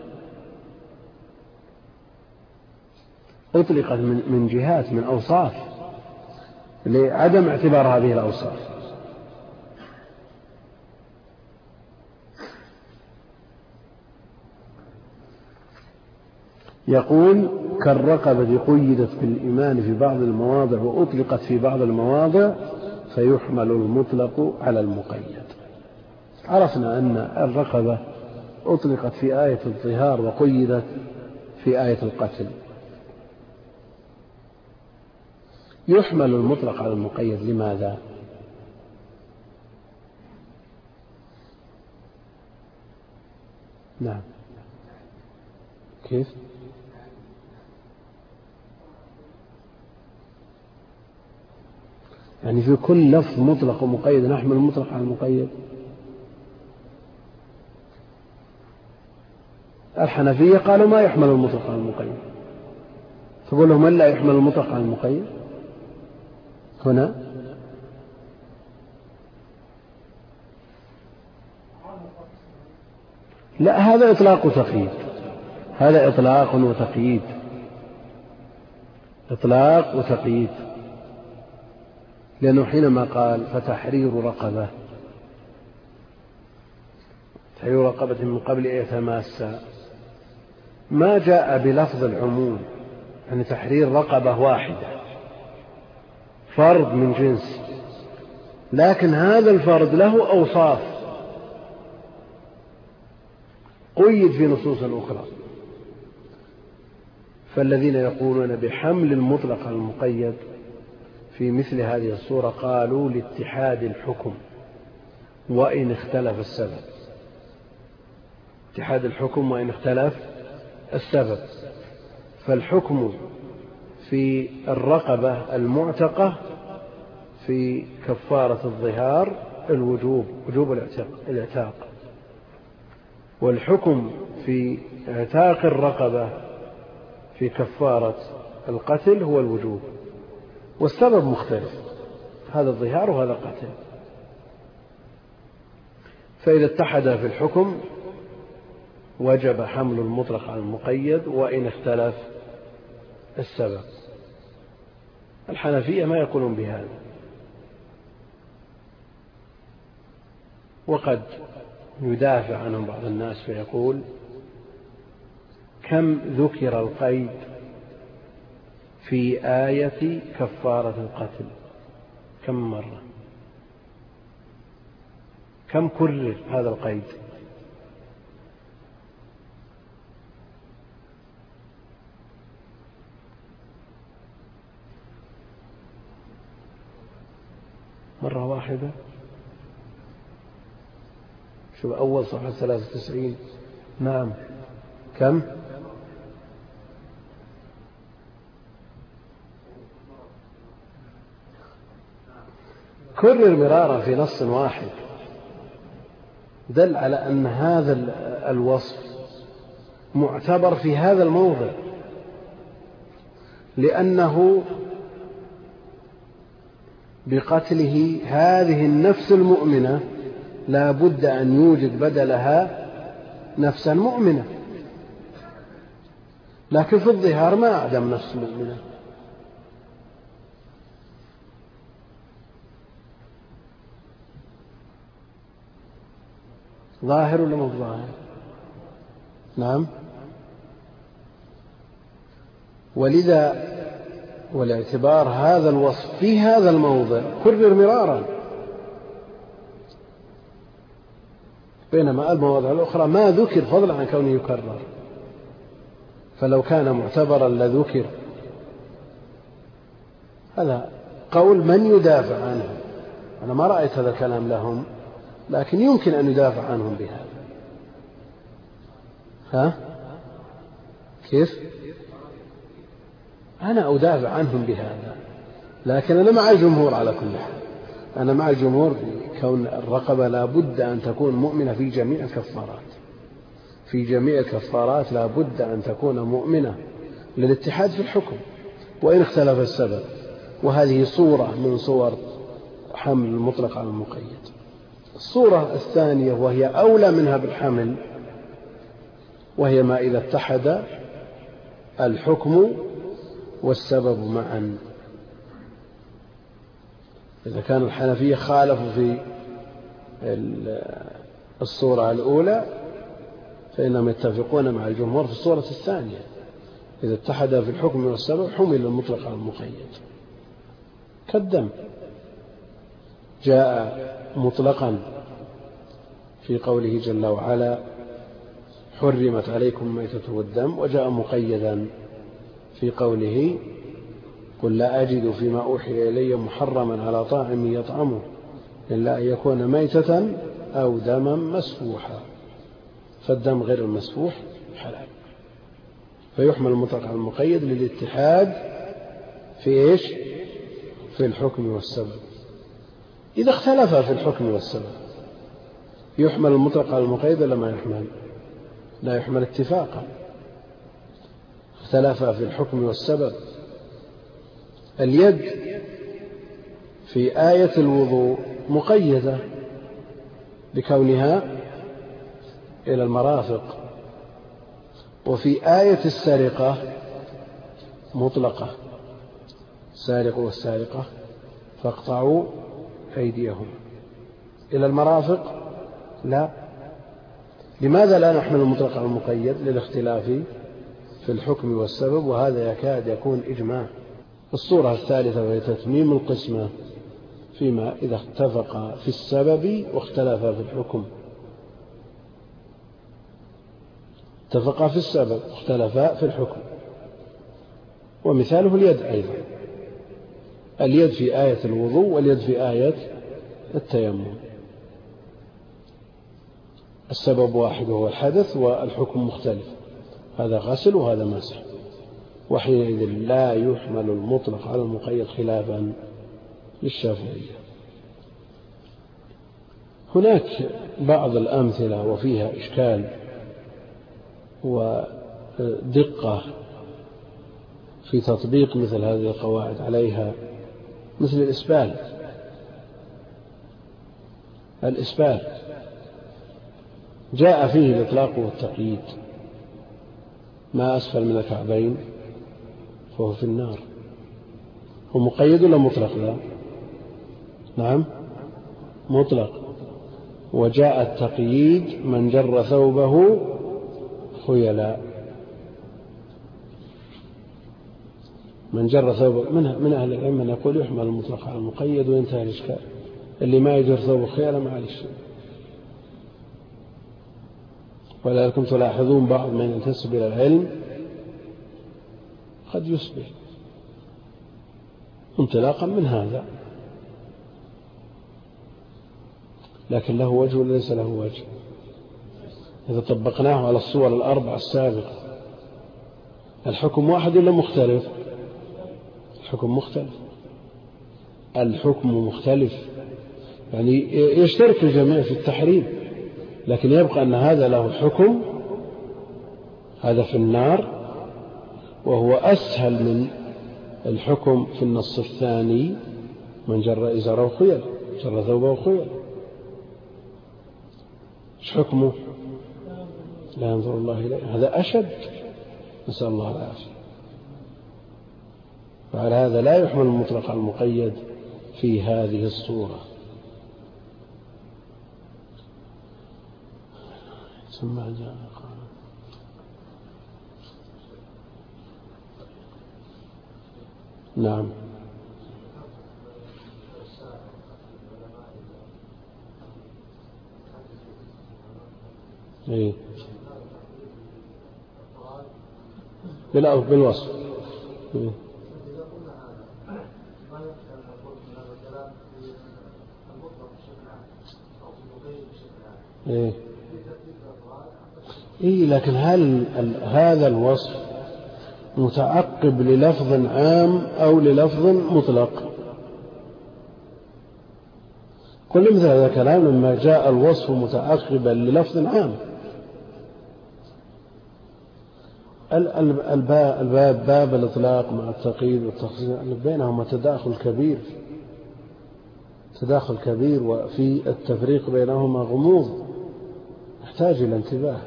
أطلقت من جهات، من أوصاف، لعدم اعتبار هذه الأوصاف. يقول: كالرقبة قيدت بالإيمان في بعض المواضع وأطلقت في بعض المواضع فيحمل المطلق على المقيد. عرفنا أن الرقبة أطلقت في آية الظهار وقيدت في آية القتل. يحمل المطلق على المقيد، لماذا؟ نعم، كيف؟ يعني في كل لفظ مطلق ومقيد نحمل المطلق على المقيد. الحنفية قالوا ما يحمل المطلق على المقيد، تقول لهم من لا يحمل المطلق على المقيد هنا؟ لا، هذا إطلاق وتقييد، هذا إطلاق وتقييد، إطلاق وتقييد. لأنه حينما قال فتحرير رقبة، تحرير رقبة من قبل أن يتماسا، ما جاء بلفظ العموم، يعني تحرير رقبة واحدة فرد من جنس، لكن هذا الفرد له أوصاف قيد في نصوص أخرى. فالذين يقولون بحمل المطلق على المقيد في مثل هذه الصورة قالوا لاتحاد الحكم وإن اختلف السبب، اتحاد الحكم وإن اختلف السبب. فالحكم في الرقبة المعتقة في كفارة الظهار الوجوب، وجوب الإعتاق، والحكم في اعتاق الرقبة في كفارة القتل هو الوجوب، والسبب مختلف، هذا الظهار وهذا القتل. فإذا اتحد في الحكم وجب حمل المطلق على المقيد وإن اختلف السبب. الحنفية ما يقولون بهذا، وقد يدافع عنهم بعض الناس فيقول: كم ذكر القيد في آية كفارة القتل؟ كم مرة؟ كم كرر هذا القيد؟ مرة واحدة. شوف أول صفحة ثلاثة وتسعين. نعم، كم؟ كرر مرارا في نص واحد، دل على أن هذا الوصف معتبر في هذا الموضع، لأنه بقتله هذه النفس المؤمنة لا بد أن يوجد بدلها نفسا مؤمنة، لكن في الظهار ما أعدم نفس مؤمنة. ظاهر ولا مو ظاهر؟ نعم. ولذا والاعتبار هذا الوصف في هذا الموضع كرر مرارا، بينما المواضع الأخرى ما ذكر فضلا عن كونه يكرر. فلو كان معتبرا لذكر. هذا قول من يدافع عنه، أنا ما رأيت هذا الكلام لهم، لكن يمكن أن يدافع عنهم بهذا. ها؟ كيف؟ أنا أدافع عنهم بهذا، لكن أنا مع الجمهور على كل حال. أنا مع الجمهور في كون الرقبة لا بد أن تكون مؤمنة في جميع الكفارات. في جميع الكفارات لا بد أن تكون مؤمنة للاتحاد في الحكم وإن اختلف السبب. وهذه صورة من صور حمل المطلق على المقيد. الصورة الثانية وهي أولى منها بالحمل، وهي ما إذا اتحد الحكم والسبب معا. إذا كان الحنفية خالفوا في الصورة الأولى فإنهم يتفقون مع الجمهور في الصورة الثانية. إذا اتحد في الحكم والسبب حمل المطلق على المقيد. كالدم جاء مطلقا في قوله جل وعلا حرمت عليكم الميتة والدم، وجاء مقيدا في قوله قل لا أجد فيما أوحي إلي محرما على طاعم يطعمه إلا أن يكون ميتة أو دما مسفوحا. فالدم غير المسفوح حلال، فيحمل المطلق على المقيد للاتحاد في إيش؟ في الحكم والسبب. إذا اختلف في الحكم والسبب يحمل المطلق على المقيد ولا ما يحمل؟ لا يحمل اتفاقا. اختلف في الحكم والسبب. اليد في آية الوضوء مقيدة بكونها إلى المرافق، وفي آية السرقة مطلقة السارق والسارقة فاقطعوا أيديهم. إلى المرافق لا. لماذا لا نحمل المطلق على المقيد؟ للاختلاف في الحكم والسبب، وهذا يكاد يكون إجماع. الصورة الثالثة وهي تتميم القسمة فيما إذا اتفق في السبب واختلف في الحكم. اتفقا في السبب واختلفا في الحكم، ومثاله اليد أيضا. اليد في آية الوضوء واليد في آية التيمم. السبب واحد وهو الحدث والحكم مختلف، هذا غسل وهذا مسح، وحينئذ لا يحمل المطلق على المقيد خلافا للشافعية. هناك بعض الأمثلة وفيها إشكال ودقة في تطبيق مثل هذه القواعد عليها، مثل الإسبال. الإسبال جاء فيه الإطلاق والتقييد. ما أسفل من الكعبين فهو في النار. هو مقيد ولا مطلق؟ لا، نعم مطلق. وجاء التقييد من جر ثوبه خيلاء. من جر ثوبه من, من أهل العلم من يقول يحمل المطلق على المقيد وينتهي الإشكال. اللي ما يجر ثوبه خيلاء معلش. ولكن تلاحظون بعض من ينتسب إلى العلم قد يسبه انطلاقا من هذا، لكن له وجه وليس له وجه. إذا طبقناه على الصور الأربع السابقة الحكم واحد ولا مختلف؟ الحكم مختلف. الحكم مختلف يعني يشترك الجميع في التحريم، لكن يبقى أن هذا له حكم، هذا في النار، وهو أسهل من الحكم في النص الثاني من جر إزاره خيل، جر ثوبه خيل. ايش حكمه؟ لا ينظر الله إليه. هذا أشد، نسأل الله العافية. فعلى هذا لا يحمل المطلق على المقيد في هذه الصورة. ثم جاء نعم إيه؟ بالوصف إيه؟ إيه؟ إيه لكن هل هذا الوصف متعقب للفظ عام أو للفظ مطلق؟ كل مثل هذا كلام لما جاء الوصف متعقبا للفظ عام. الباب, الباب باب الإطلاق مع التقييد والتخصيص بينهما تداخل كبير تداخل كبير وفي التفريق بينهما غموض يحتاج إلى انتباه.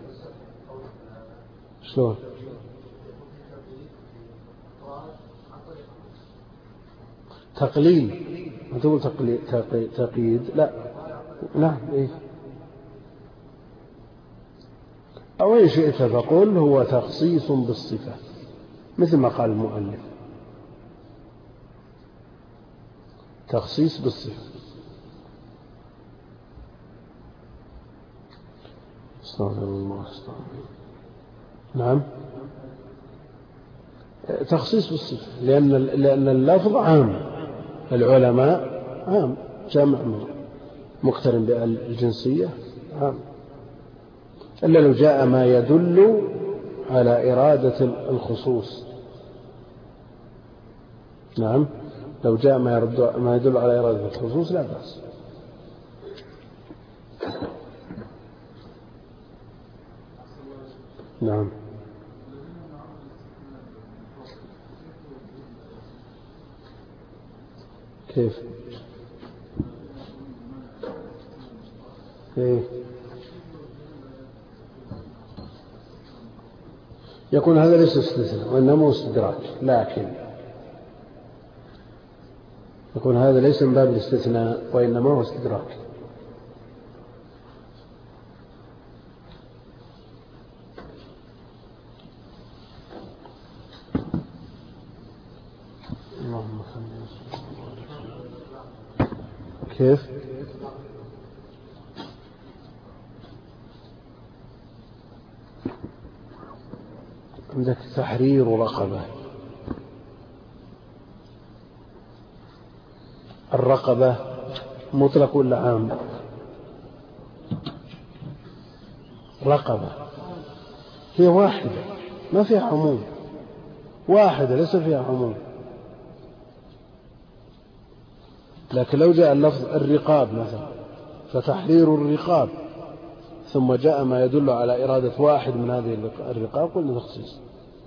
شلون؟ تقليل ما تقول تقييد لا نعم إيه أو إن شئت فقل هو تخصيص بالصفة مثل ما قال المؤلف تخصيص بالصفة. استغفر الله استغفر الله. نعم تخصيص بالصفة لأن لأن اللفظ عام العلماء عام جمع مقترن بالجنسية عام إلا لو جاء ما يدل على إرادة الخصوص. نعم لو جاء ما, يرد ما يدل على إرادة الخصوص لا بأس. نعم كيف إيه؟ يكون هذا ليس استثناء وإنما استدراك لكن يكون هذا ليس من باب الاستثناء وإنما هو استدراك. اللهم صل وسلم. كيف عندك تحرير رقبة؟ الرقبة مطلق ولا عام؟ رقبة هي واحدة ما فيها عموم واحدة ليس فيها عموم. لكن لو جاء اللفظ الرقاب مثلا فتحرير الرقاب ثم جاء ما يدل على إرادة واحد من هذه الرقاب قلنا تخصيص.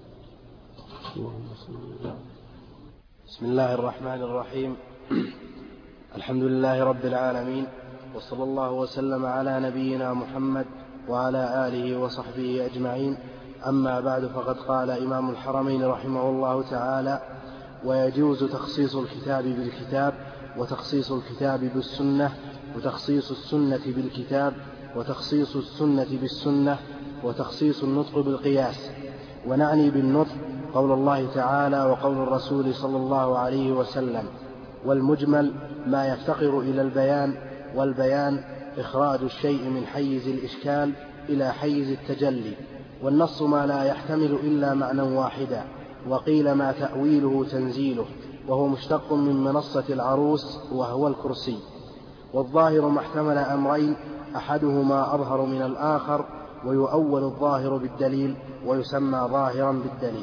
بسم الله الرحمن الرحيم. الحمد لله رب العالمين وصلى الله وسلم على نبينا محمد وعلى آله وصحبه أجمعين. أما بعد فقد قال إمام الحرمين رحمه الله تعالى: ويجوز تخصيص الكتاب بالكتاب وتخصيص الكتاب بالسنة وتخصيص السنة بالكتاب وتخصيص السنة بالسنة وتخصيص النطق بالقياس. ونعني بالنطق قول الله تعالى وقول الرسول صلى الله عليه وسلم. والمجمل ما يفتقر إلى البيان، والبيان إخراج الشيء من حيز الإشكال إلى حيز التجلي. والنص ما لا يحتمل إلا معنى واحدا. وقيل ما تأويله تنزيله، وهو مشتق من منصة العروس وهو الكرسي. والظاهر ما احتمل أمرين أحدهما أظهر من الآخر، ويؤول الظاهر بالدليل ويسمى ظاهرا بالدليل.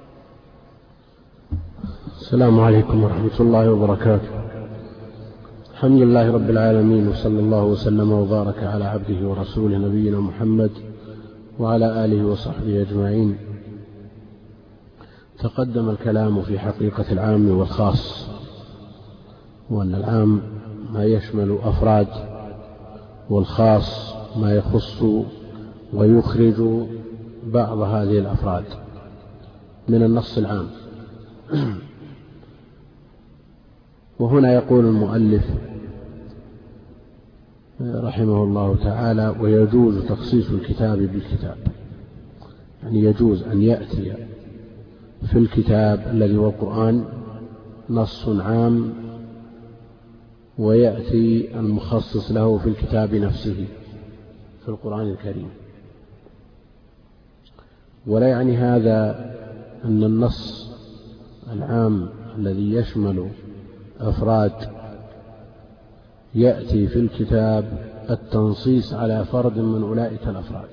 السلام عليكم ورحمة الله وبركاته. الحمد لله رب العالمين وصلى الله وسلم وبارك على عبده ورسوله نبينا محمد وعلى آله وصحبه أجمعين. تقدم الكلام في حقيقة العام والخاص، وأن العام ما يشمل أفراد، والخاص ما يخص ويخرج بعض هذه الأفراد من النص العام. وهنا يقول المؤلف رحمه الله تعالى: ويجوز تخصيص الكتاب بالكتاب، يعني يجوز أن يأتي في الكتاب الذي هو القرآن نص عام ويأتي المخصص له في الكتاب نفسه في القرآن الكريم. ولا يعني هذا أن النص العام الذي يشمل أفراد يأتي في الكتاب التنصيص على فرد من أولئك الأفراد،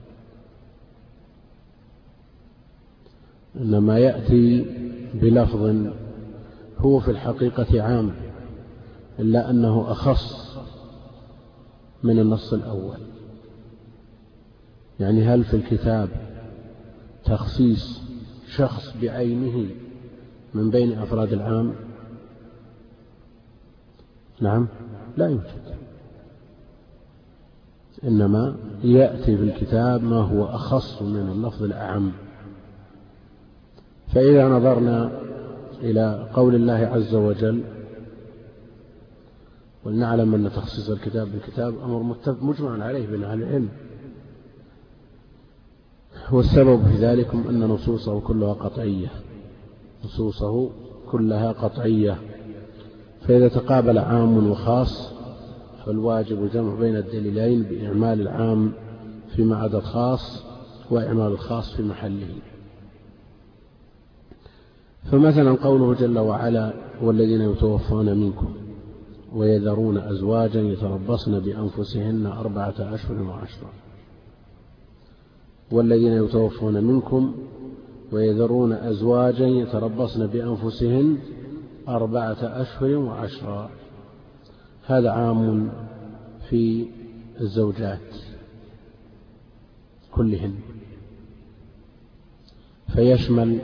إنما يأتي بلفظ هو في الحقيقة عام، إلا أنه أخص من النص الأول. يعني هل في الكتاب تخصيص شخص بعينه من بين أفراد العام؟ نعم، لا يوجد، إنما يأتي في الكتاب ما هو أخص من اللفظ الأعم. فإذا نظرنا إلى قول الله عز وجل: ولنعلم أن تخصيص الكتاب بالكتاب أمر مجمع عليه بين أهل العلم، والسبب في ذلك أن نصوصه كلها قطعية، نصوصه كلها قطعية. فإذا تقابل عام وخاص فالواجب جمع بين الدليلين بإعمال العام فيما عدا الخاص وإعمال الخاص في محله. فمثلا قوله جل وعلا: والذين يتوفون منكم ويذرون أزواجا يتربصن بأنفسهن أربعة أشهر وعشرا. والذين يتوفون منكم ويذرون أزواجا يتربصن بأنفسهن أربعة أشهر وعشرا، هذا عام في الزوجات كلهن، فيشمل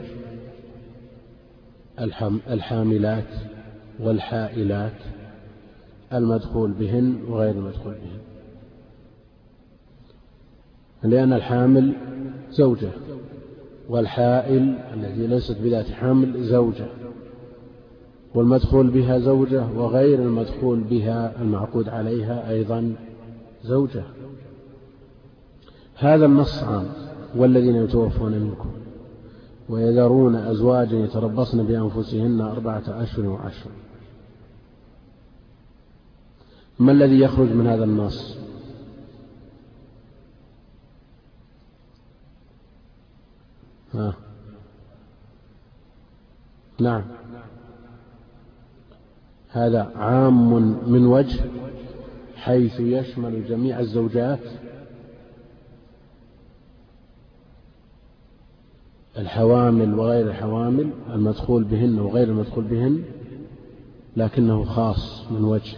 الحاملات والحائلات، المدخول بهن وغير المدخول بهن، لأن الحامل زوجة، والحائل الذي ليست بذات حمل زوجة، والمدخول بها زوجة، وغير المدخول بها المعقود عليها أيضا زوجة. هذا النص عام: والذين يتوفون منكم ويذرون أزواجا يتربصن بأنفسهن أربعة أشهر وعشرا. ما الذي يخرج من هذا النص؟ ها. نعم، هذا عام من وجه، حيث يشمل جميع الزوجات، الحوامل وغير الحوامل، المدخول بهن وغير المدخول بهن، لكنه خاص من وجه،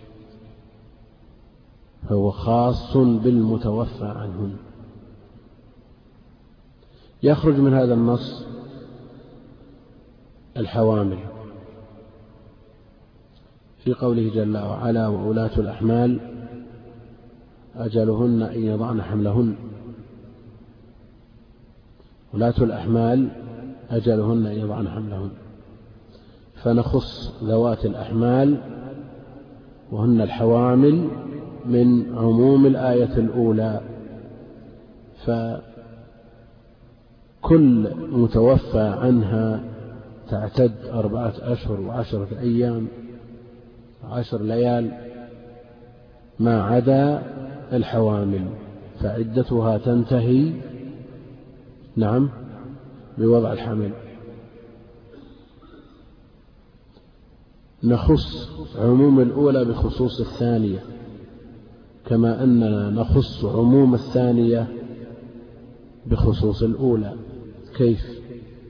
فهو خاص بالمتوفى عنهن. يخرج من هذا النص الحوامل في قوله جل وعلا: وأولاة الأحمال أجلهن أن يضعن حملهن. ولاة الأحمال أجلهن أن يضعن حملهن، فنخص ذوات الأحمال وهن الحوامل من عموم الآية الأولى. فكل متوفى عنها تعتد أربعة أشهر وعشرة أيام عشر ليال، ما عدا الحوامل فعدتها تنتهي نعم بوضع الحمل. نخص عموم الأولى بخصوص الثانية، كما أننا نخص عموم الثانية بخصوص الأولى. كيف؟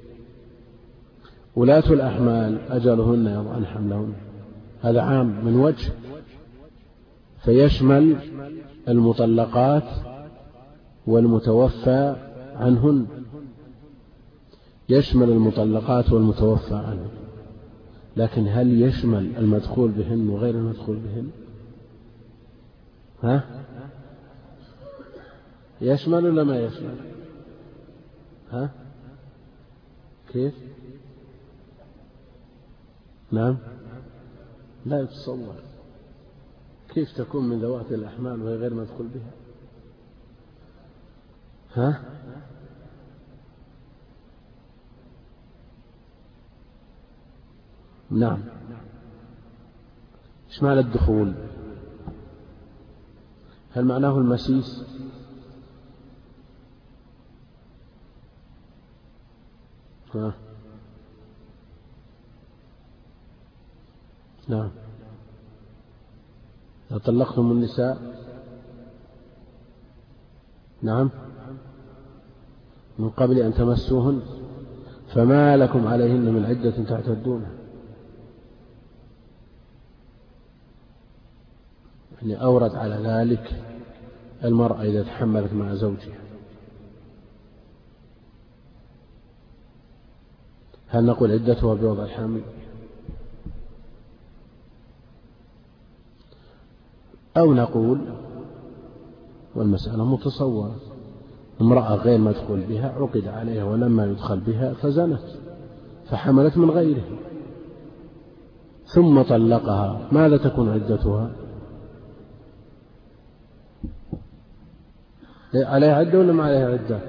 ولاة الأحمال أجلهن يضعن حملهن، هذا عام من وجه، فيشمل المطلقات والمتوفى عنهن، يشمل المطلقات والمتوفى عنهن، لكن هل يشمل المدخول بهن وغير المدخول بهن؟ ها؟ يشمل ولا ما يشمل؟ ها؟ كيف؟ نعم، لا يتصور كيف تكون من ذوات الأحمال وهي غير مدخول بها. ها؟ نعم. ايش معنى الدخول؟ هل معناه المسيس؟ ها؟ نعم. إذا طلقتم النساء نعم، من قبل أن تمسوهن، فما لكم عليهن من عدة تعتدونها. يعني أورد على ذلك المرأة إذا تحملت مع زوجها، هل نقول عدتها بوضع الحمل، أو نقول والمسألة متصورة، امرأة غير مدخول بها عقد عليها ولما يدخل بها فزنت فحملت من غيره ثم طلقها، ماذا تكون عدتها؟ عليها عدة ولا ما عليها عدة؟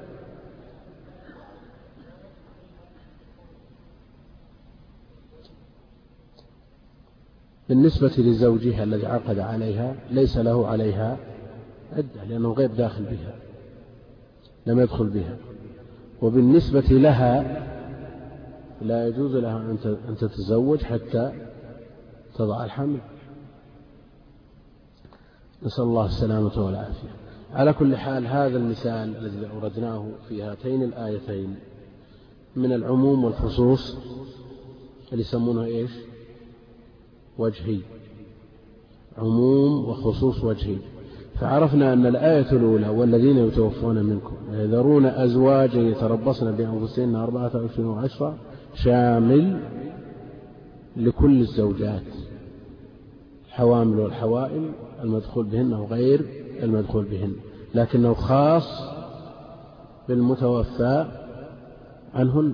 بالنسبة لزوجها الذي عقد عليها ليس له عليها عدة لأنه غير داخل بها، لم يدخل بها. وبالنسبة لها لا يجوز لها أن تتزوج حتى تضع الحمل، نسأل الله السلامة والعافية. على كل حال هذا المثال الذي أوردناه في هاتين الآيتين من العموم والخصوص اللي يسمونه إيش؟ وجهي، عموم وخصوص وجهي. فعرفنا أن الآية الأولى والذين يتوفون منكم يذرون أزواجا يتربصن بأنفسهن أربعة أشهر وعشرة شامل لكل الزوجات، الحوامل والحوائل المدخول بهن وغير المدخول بهن، لكنه خاص بالمتوفى عنهن.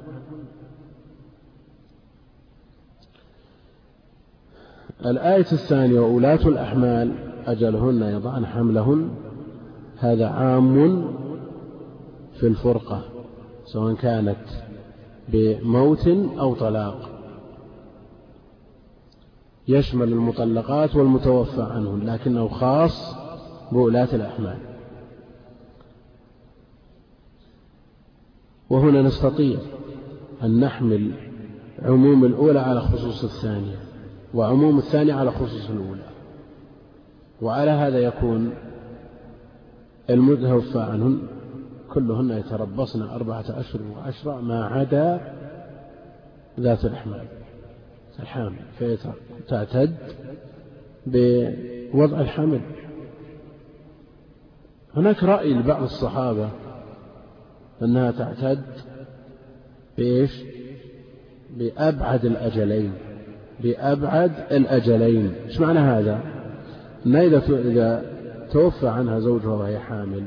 الآية الثانية وأولاة الأحمال أجلهن يضعن حملهن، هذا عام في الفرقة سواء كانت بموت أو طلاق، يشمل المطلقات والمتوفى عنهن، لكنه خاص بأولاة الأحمال. وهنا نستطيع أن نحمل عموم الأولى على خصوص الثانية وعموم الثانية على خصوص الأولى، وعلى هذا يكون المتوفى عنهن كلهن يتربصن أربعة أشهر وعشرة ما عدا ذات الأحمال الحامل، فتعتد بوضع الحمل. هناك رأي لبعض الصحابة أنها تعتد بإيش؟ بأبعد الأجلين، بأبعد الأجلين. إيش معنى هذا؟ أن إذا توفى عنها زوجها وهي حامل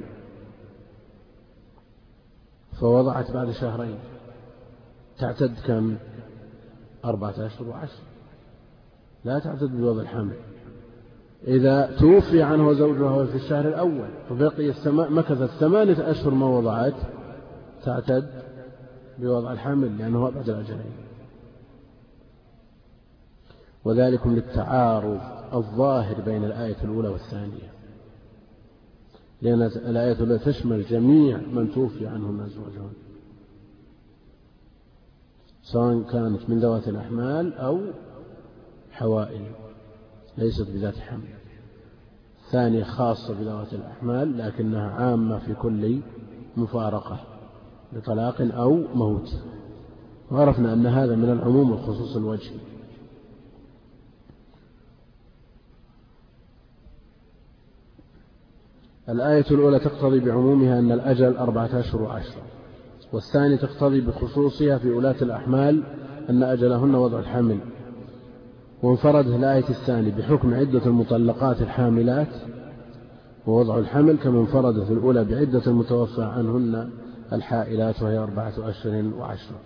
فوضعت بعد شهرين تعتد كم؟ أربعة أشهر وعشر، لا تعتد بوضع الحمل. إذا توفي عنه زوجها في الشهر الأول فبقي مكثت ثمانية أشهر ما وضعت، تعتد بوضع الحمل لأنه أبعد الأجلين. وذلكم للتعارض الظاهر بين الآية الأولى والثانية، لأن الآية الأولى تشمل جميع من توفي عنهم أزواجهم سواء كانت من ذوات الأحمال أو حوائل ليست بذات حمل. الثانية خاصة بذوات الأحمال لكنها عامة في كل مفارقة بطلاق أو موت. وعرفنا أن هذا من العموم والخصوص الوجهي. الآية الأولى تقتضي بعمومها أن الأجل أربعة أشهر وعشرة، والثانية تقتضي بخصوصها في أولاة الأحمال أن أجلهن وضع الحمل. وانفردت الآية الثانية بحكم عدة المطلقات الحاملات ووضع الحمل، كما انفردت الأولى بعدة المتوفى عنهن الحائلات وهي أربعة أشهر وعشرة.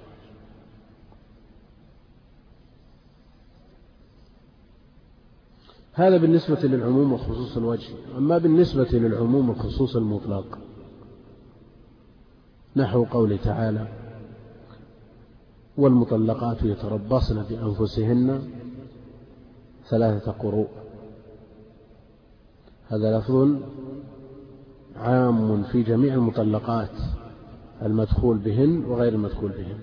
هذا بالنسبة للعموم والخصوص الوجهي. أما بالنسبة للعموم والخصوص المطلق نحو قوله تعالى والمطلقات يتربصن بأنفسهن ثلاثة قروء، هذا لفظ عام في جميع المطلقات المدخول بهن وغير المدخول بهن.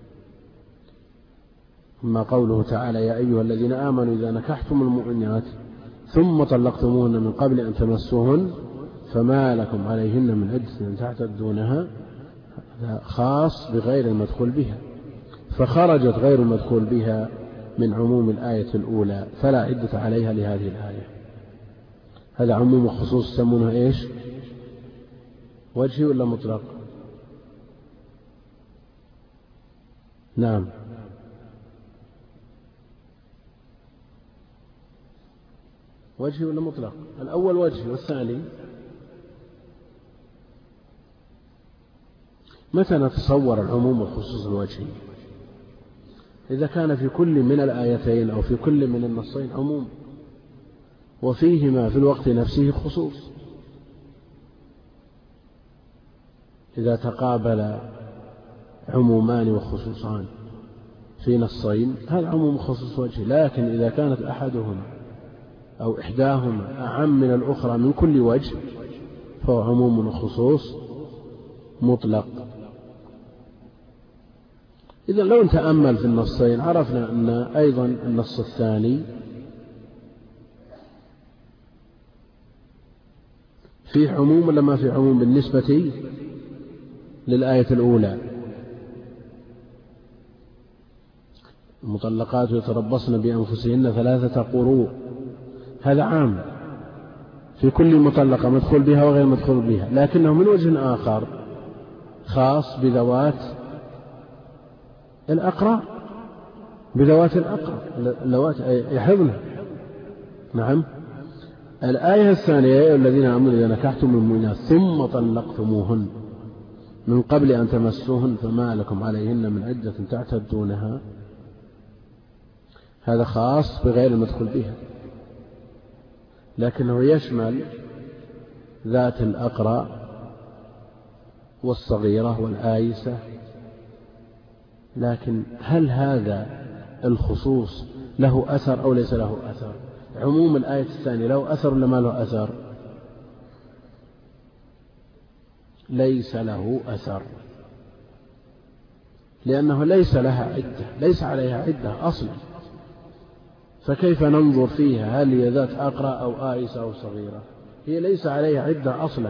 أما قوله تعالى يا أيها الذين آمنوا إذا نكحتم المؤمنات ثم طلقتموهن من قبل أن تمسوهن فما لكم عليهن من عدة تعتدونها، هذا خاص بغير المدخول بها، فخرجت غير المدخول بها من عموم الآية الأولى فلا عدة عليها لهذه الآية. هذا عموم وخصوص يسمونه إيش؟ وجهي ولا مطلق؟ نعم، وجهي ولا مطلق؟ الأول وجهي والثاني متى نتصور العموم والخصوص الوجهي؟ إذا كان في كل من الآيتين أو في كل من النصين عموم وفيهما في الوقت نفسه خصوص. إذا تقابل عمومان وخصوصان في نصين هذا عموم وخصوص وجهي. لكن إذا كانت أحدهما أو إحداهما أعم من الأخرى من كل وجه فهو عموم وخصوص مطلق. إذا لو نتأمل في النصين عرفنا أن أيضا النص الثاني فيه عموم ولا ما فيه عموم بالنسبة للآية الأولى؟ المطلقات يتربصن بأنفسهن ثلاثة قروء، هذا عام في كل مطلقة مدخول بها وغير مدخول بها، لكنه من وجه آخر خاص بذوات الأقراء، بذوات الأقراء اللوات يحضن. نعم. الآية الثانية يا أيها الذين آمنوا إذا نكحتم المؤمنات ثم طلقتموهن من قبل أن تمسوهن فما لكم عليهن من عدة تعتدونها، هذا خاص بغير المدخول بها، لكنه يشمل ذات الأقراء والصغيرة والآيسة. لكن هل هذا الخصوص له أثر أو ليس له أثر؟ عموم الآية الثانية له أثر ولا ما له أثر؟ ليس له أثر، لأنه ليس لها عدة، ليس عليها عدة أصلا، فكيف ننظر فيها هل هي ذات أقراء أو آيسة أو صغيرة؟ هي ليس عليها عدة أصلا،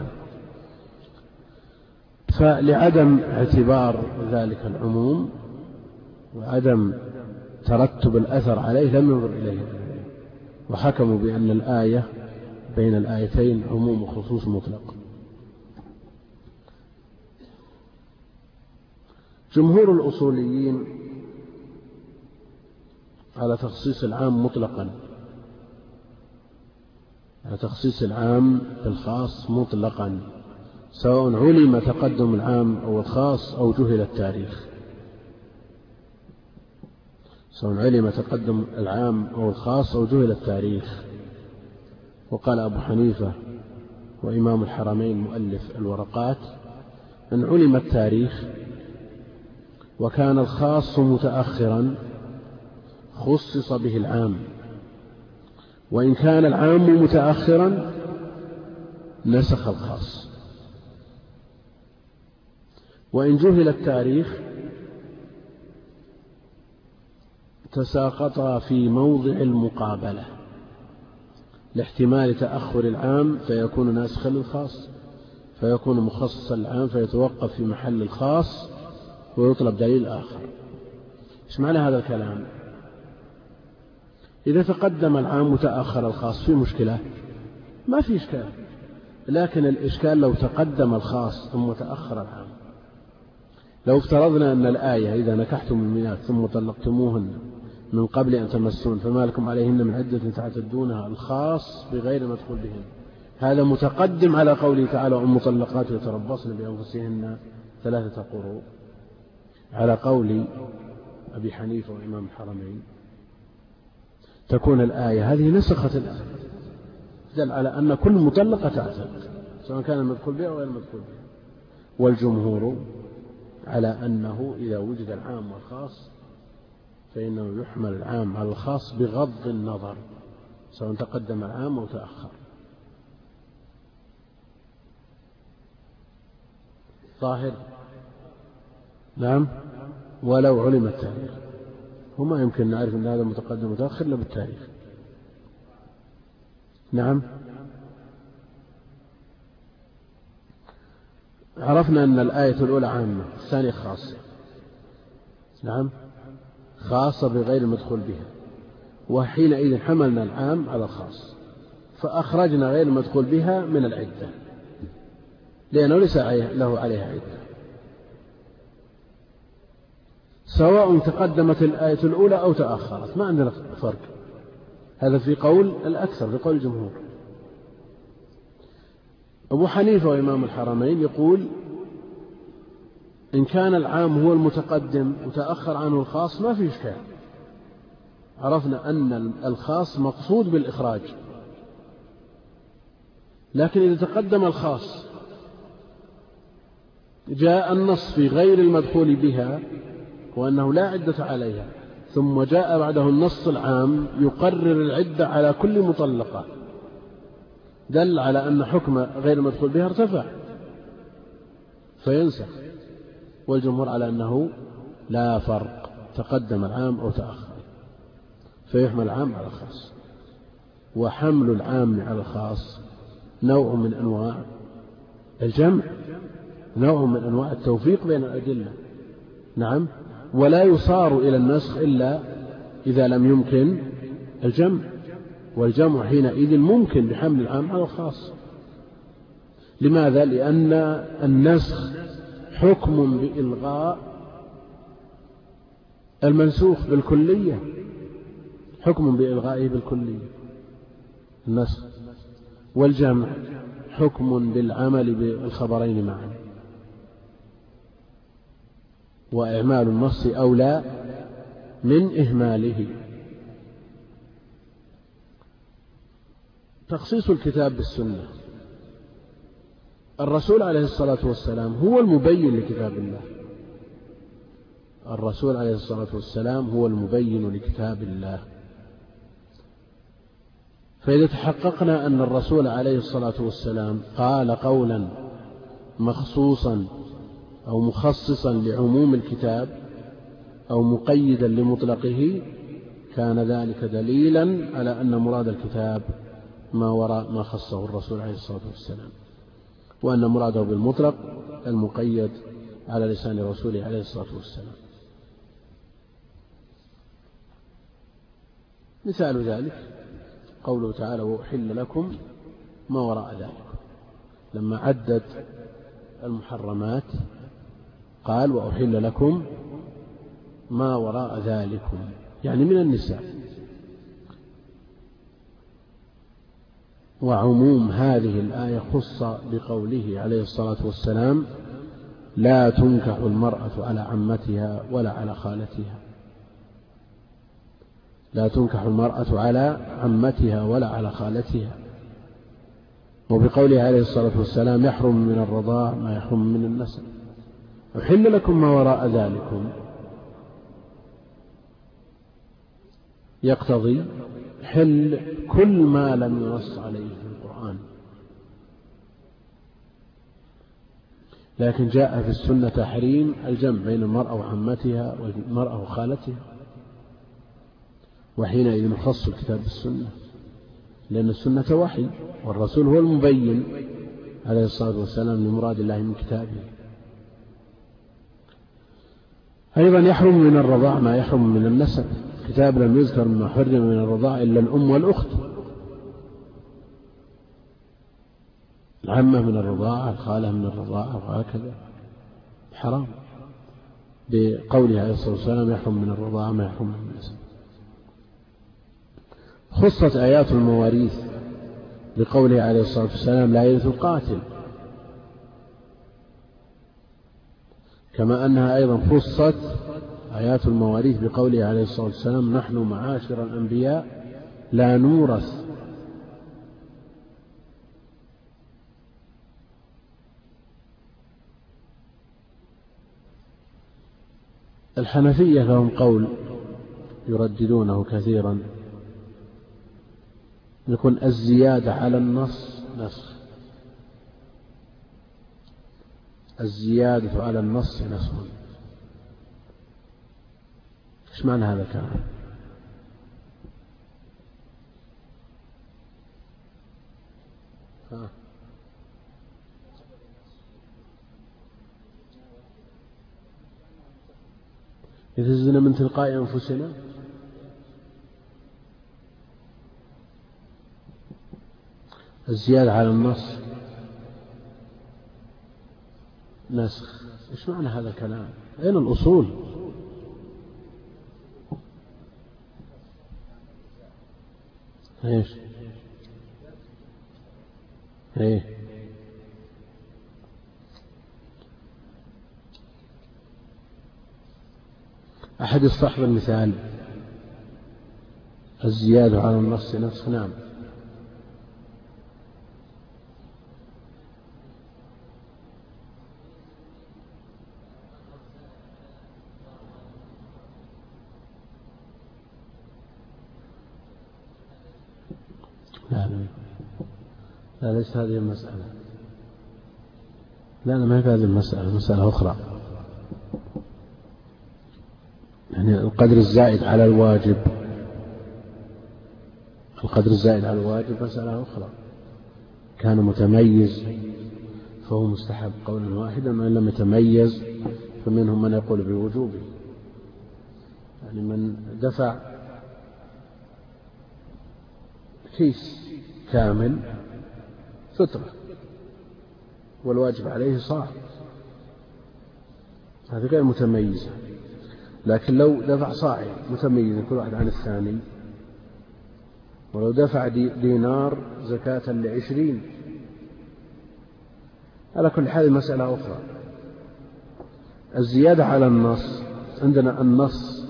فلعدم اعتبار ذلك العموم وعدم ترتب الأثر عليه لم ينظر إليه، وحكموا بأن الآية بين الآيتين عموم وخصوص مطلق. جمهور الأصوليين على تخصيص العام مطلقا، على تخصيص العام بالخاص مطلقا، سواء علم تقدم العام أو الخاص أو جهل التاريخ، سواء علم تقدم العام أو الخاص أو جهل التاريخ. وقال أبو حنيفة وإمام الحرمين مؤلف الورقات أن علم التاريخ وكان الخاص متأخرا خصص به العام، وإن كان العام متأخرا نسخ الخاص. وإن جهل التاريخ تساقطا في موضع المقابلة لاحتمال تأخر العام فيكون ناسخا للخاص، فيكون مخصصا العام فيتوقف في محل الخاص ويطلب دليل آخر. إيش معنى هذا الكلام؟ إذا تقدم العام وتأخر الخاص في مشكلة؟ ما في إشكال، لكن الإشكال لو تقدم الخاص ثم تأخر العام. لو افترضنا أن الآية إذا نكحتم المؤمنات ثم طلقتموهن من قبل أن تمسون فما لكم عليهن من عدة تعتدونها، الخاص بغير مدخول بهن، هذا متقدم على قوله تعالى والمطلقات يتربصن بأنفسهن ثلاثة قروء، على قول أبي حنيفة وإمام الحرمين. تكون الآية هذه نسخت الآية، دل على أن كل مطلقة تعتد سواء كان المدخول بها أو غير المدخول بها. والجمهور على أنه إذا وجد العام والخاص فإنه يحمل العام على الخاص بغض النظر سواء تقدم العام أو تأخر. ظاهر؟ نعم، ولو علم التاريخ، وما يمكن نعرف أن هذا متقدم ومتأخر إلا بالتاريخ. نعم، عرفنا أن الآية الأولى عامة، الثانية خاصة. نعم، خاصة بغير المدخول بها، وحينئذ حملنا العام على الخاص فأخرجنا غير المدخول بها من العدة لأنه ليس له عليها عدة، سواء تقدمت الآية الأولى أو تأخرت، ما عندنا فرق. هذا في قول الأكثر، في قول الجمهور. أبو حنيفة وإمام الحرمين يقول إن كان العام هو المتقدم وتأخر عنه الخاص ما في إشكال، عرفنا أن الخاص مقصود بالإخراج. لكن إذا تقدم الخاص جاء النص في غير المدخول بها وأنه لا عدة عليها، ثم جاء بعده النص العام يقرر العدة على كل مطلقة، دل على أن حكم غير المدخول بها ارتفع فينسخ. والجمهور على أنه لا فرق، تقدم العام أو تأخر، فيحمل العام على الخاص. وحمل العام على الخاص نوع من أنواع الجمع، نوع من أنواع التوفيق بين الأدلة. نعم، ولا يصار إلى النسخ إلا إذا لم يمكن الجمع، والجمع حينئذ ممكن بحمل العام على الخاص. لماذا؟ لأن النسخ حكم بإلغاء المنسوخ بالكلية، حكم بإلغائه بالكلية النسخ، والجمع حكم بالعمل بالخبرين معا، وإعمال النص أولى من إهماله. تخصيص الكتاب بالسنة، الرسول عليه الصلاة والسلام هو المبين لكتاب الله، الرسول عليه الصلاة والسلام هو المبين لكتاب الله. فإذا تحققنا أن الرسول عليه الصلاة والسلام قال قولا مخصوصا أو مخصصا لعموم الكتاب أو مقيدا لمطلقه، كان ذلك دليلا على أن مراد الكتاب ما وراء ما خصه الرسول عليه الصلاة والسلام، وأن مراده بالمطلق المقيد على لسان رسوله عليه الصلاة والسلام. مثال ذلك قوله تعالى وأحل لكم ما وراء ذلك، لما عدد المحرمات قال وأحل لكم ما وراء ذلكم، يعني من النساء. وعموم هذه الآية خص بقوله عليه الصلاة والسلام لا تنكح المرأة على عمتها ولا على خالتها، لا تنكح المرأة على عمتها ولا على خالتها. وبقوله عليه الصلاة والسلام يحرم من الرضاع ما يحرم من النسب، أحل لكم ما وراء ذلكم، يقتضي حل كل ما لم ينص عليه في القرآن. لكن جاء في السنة تحريم الجمع بين المرأة وعمتها والمرأة وخالتها، وحينئذ نخص الكتاب بالسنة، لأن السنة وحي والرسول هو المبين عليه الصلاة والسلام لمراد الله من كتابه. أيضا يحرم من الرضاع ما يحرم من النسب، كتاب لم يذكر ما حرم من الرضاع إلا الأم والأخت، العمة من الرضاعة، الخالة من الرضاعة، وهكذا حرام. بقوله عليه الصلاة والسلام يحرم من الرضاعة ما يحرم من النسب. خصت آيات المواريث بقوله عليه الصلاة والسلام لا يرث القاتل، كما أنها أيضا خصت آيات المواريث بقوله عليه الصلاة والسلام نحن معاشر الأنبياء لا نورث. الحنفية لهم قول يرددونه كثيرا، يكون الزيادة على النص نسخ، الزيادة على النص نسخ. ايش معنى هذا الكلام؟ ها. إذا الزنا من تلقاء أنفسنا الزيادة على النص نسخ. إيش معنى هذا الكلام؟ أين الأصول؟ إيش؟ إيه؟ أحد الصحب المثال الزيادة على النص نسخ. نعم. لا لا لا ليس هذه المسألة. لا لا ما هي هذه المسألة، مسألة أخرى. يعني القدر الزائد على الواجب، القدر الزائد على الواجب مسألة أخرى. كان متميز فهو مستحب قولا واحدا، وإن لم يتميز فمنهم من يقول بوجوبه. يعني من دفع كيس كامل فترة والواجب عليه صاع، هذا غير متميز. لكن لو دفع صاعين متميز كل واحد عن الثاني، ولو دفع دينار زكاة لعشرين، على كل حال مسألة أخرى. الزيادة على النص، عندنا النص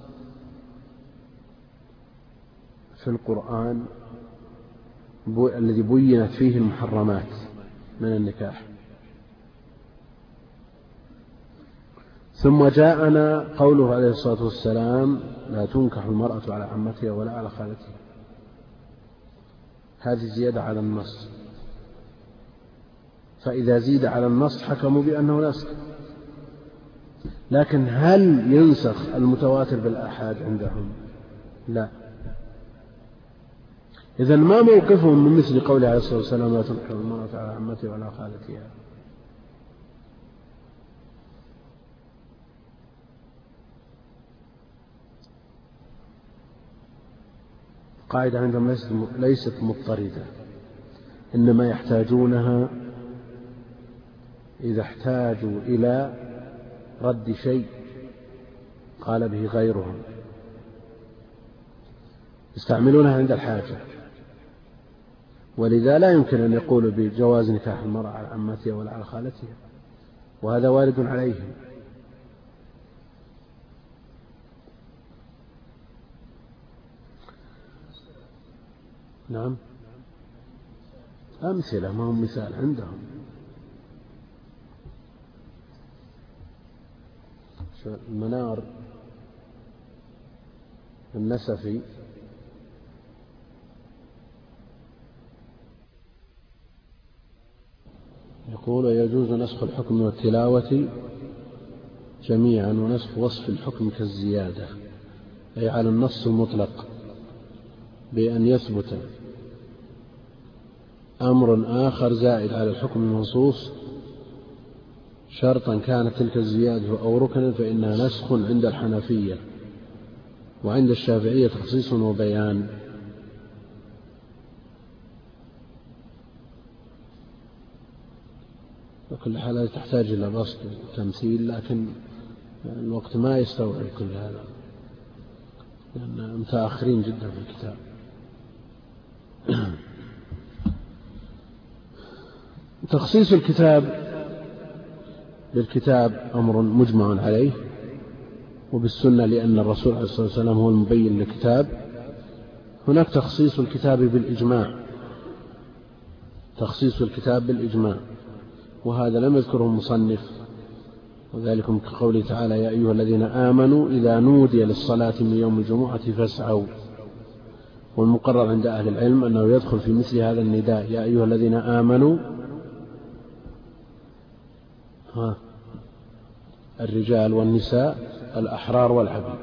في القرآن الذي بينت فيه المحرمات من النكاح، ثم جاءنا قوله عليه الصلاة والسلام لا تنكح المرأة على عمتها ولا على خالتها. هذه زيادة على النص، فإذا زيد على النص حكموا بأنه نسخ. لكن هل ينسخ المتواتر بالآحاد عندهم؟ لا. إذن ما موقفهم من مثل قوله عليه الصلاة والسلام لا تنكح المرأة على عمتها ولا خالتها؟ قاعدة عندهم ليست مضطردة، إنما يحتاجونها إذا احتاجوا إلى رد شيء قال به غيرهم، يستعملونها عند الحاجة. ولذا لا يمكن أن يقولوا بجواز نكاح المرأة على عمتها ولا على خالتها، وهذا وارد عليهم. نعم، أمثلة ما هم مثال عندهم. المنار النسفي يقول يجوز نسخ الحكم والتلاوة جميعا ونسخ وصف الحكم كالزيادة، أي على النص المطلق، بأن يثبت أمر آخر زائد على الحكم المنصوص شرطا كانت تلك الزيادة أو ركنا فإنها نسخ عند الحنفية، وعند الشافعية تخصيص وبيان. وكل حالة تحتاج إلى بسط وتمثيل، لكن الوقت ما يستوعب كل هذا لأن متأخرين جدا في الكتاب. تخصيص الكتاب بالكتاب أمر مجمع عليه، وبالسنة لأن الرسول عليه الصلاة والسلام هو المبين للكتاب. هناك تخصيص الكتاب بالإجماع، تخصيص الكتاب بالإجماع، وهذا لم يذكره المصنف، وذلك كقوله تعالى يا أيها الذين آمنوا إذا نودي للصلاة من يوم الجمعة فاسعوا. والمقرر عند أهل العلم أنه يدخل في مثل هذا النداء يا أيها الذين آمنوا ها الرجال والنساء الأحرار والعبيد،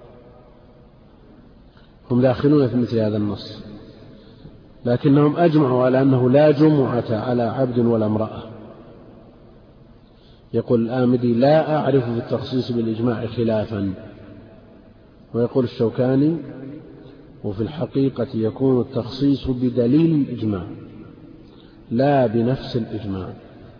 هم داخلون في مثل هذا النص، لكنهم أجمعوا على أنه لا جمعة على عبد ولا امرأة، يقول الآمدي: لا أعرف في التخصيص بالإجماع خلافا. ويقول الشوكاني: وفي الحقيقة يكون التخصيص بدليل الإجماع لا بنفس الإجماع.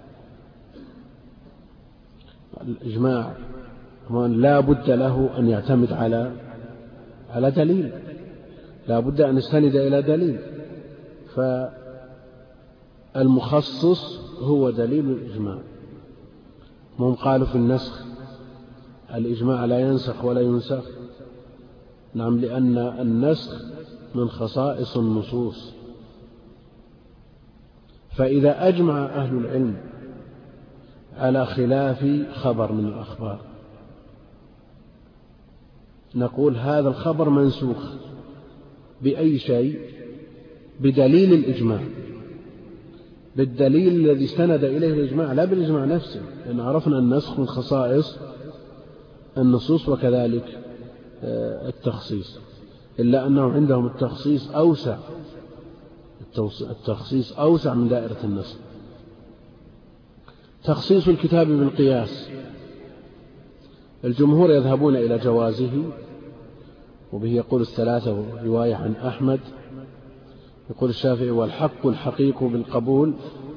الإجماع لا بد له أن يعتمد على على دليل، لا بد أن يستند إلى دليل، فالمخصص هو دليل الإجماع. هم قالوا في النسخ: الإجماع لا ينسخ ولا ينسخ. نعم، لأن النسخ من خصائص النصوص، فإذا أجمع أهل العلم على خلاف خبر من الأخبار نقول هذا الخبر منسوخ بأي شيء؟ بدليل الإجماع، بالدليل الذي استند إليه الإجماع، لا بالإجماع نفسه، لأن عرفنا النسخ من خصائص النصوص وكذلك التخصيص، إلا أنه عندهم التخصيص أوسع، التخصيص أوسع من دائرة النسخ. تخصيص الكتاب بالقياس، الجمهور يذهبون إلى جوازه، وبه يقول الثلاثة رواية عن أحمد. يقول الشافعي: والحق الحقيق بالقبول.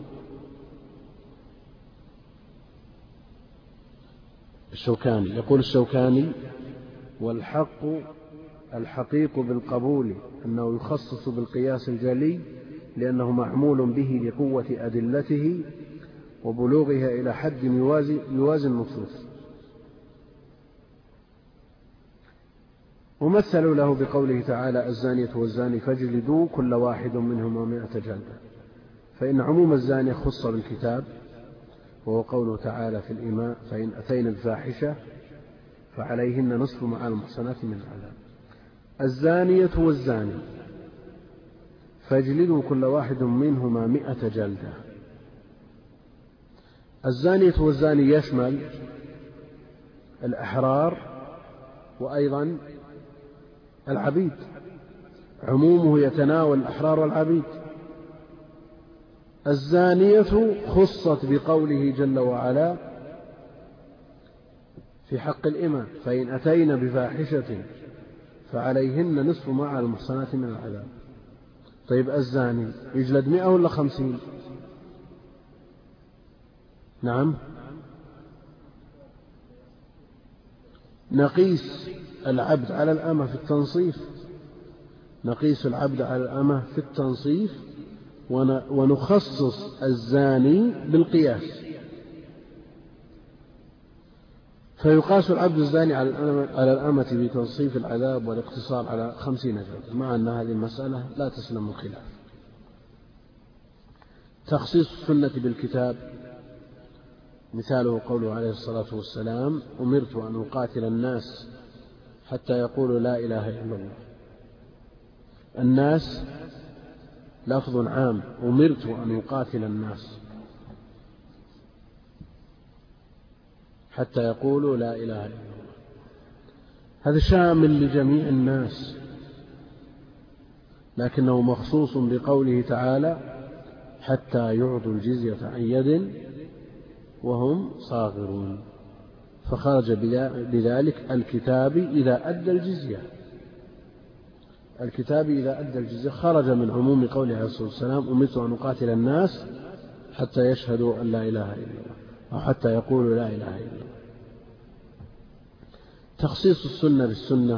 الشوكاني يقول الشوكاني: والحق الحقيق بالقبول أنه يخصص بالقياس الجلي لأنه معمول به لقوة أدلته وبلوغها إلى حد يوازي, يوازي النصوص. ومثلوا له بقوله تعالى: الزانية والزاني فاجلدوا كل واحد منهما مائة جلدة، فإن عموم الزانية خص بالكتاب، وهو قوله تعالى في الإماء: فإن أتين بفاحشة فعليهن نصف ما على المحصنات من العذاب. الزانية والزاني فاجلدوا كل واحد منهما مائة جلدة. الزانية والزاني يشمل الأحرار وأيضا العبيد، عمومه يتناول الأحرار والعبيد. الزانية خصت بقوله جل وعلا في حق الإماء: فإن أتين بفاحشة فعليهن نصف ما على المحصنات من العذاب. طيب الزاني يجلد مئة ولا خمسين؟ نعم، نقيس العبد على الأمة في التنصيف، نقيس العبد على الأمة في التنصيف ونخصص الزاني بالقياس، فيقاس العبد الزاني على الأمة بتنصيف العذاب والاقتصار على خمسين جلدة، مع أن هذه المسألة لا تسلم من خلاف. تخصيص السنة بالكتاب، مثاله قوله عليه الصلاة والسلام: أمرت أن أقاتل الناس حتى يقولوا لا إله إلا الله. الناس لفظ عام، أمرت أن أقاتل الناس حتى يقولوا لا إله إلا الله، هذا شامل لجميع الناس، لكنه مخصوص بقوله تعالى: حتى يعطوا الجزية عن يد وهم صاغرون، فخرج بذلك الكتاب إذا أدى الجزية، الكتاب إذا أدى الجزية خرج من عموم قوله عليه الصلاة والسلام: أمرت أن أقاتل الناس حتى يشهدوا أن لا إله إلا الله، أو حتى يقولوا لا إله إلا الله. تخصيص السنة بالسنة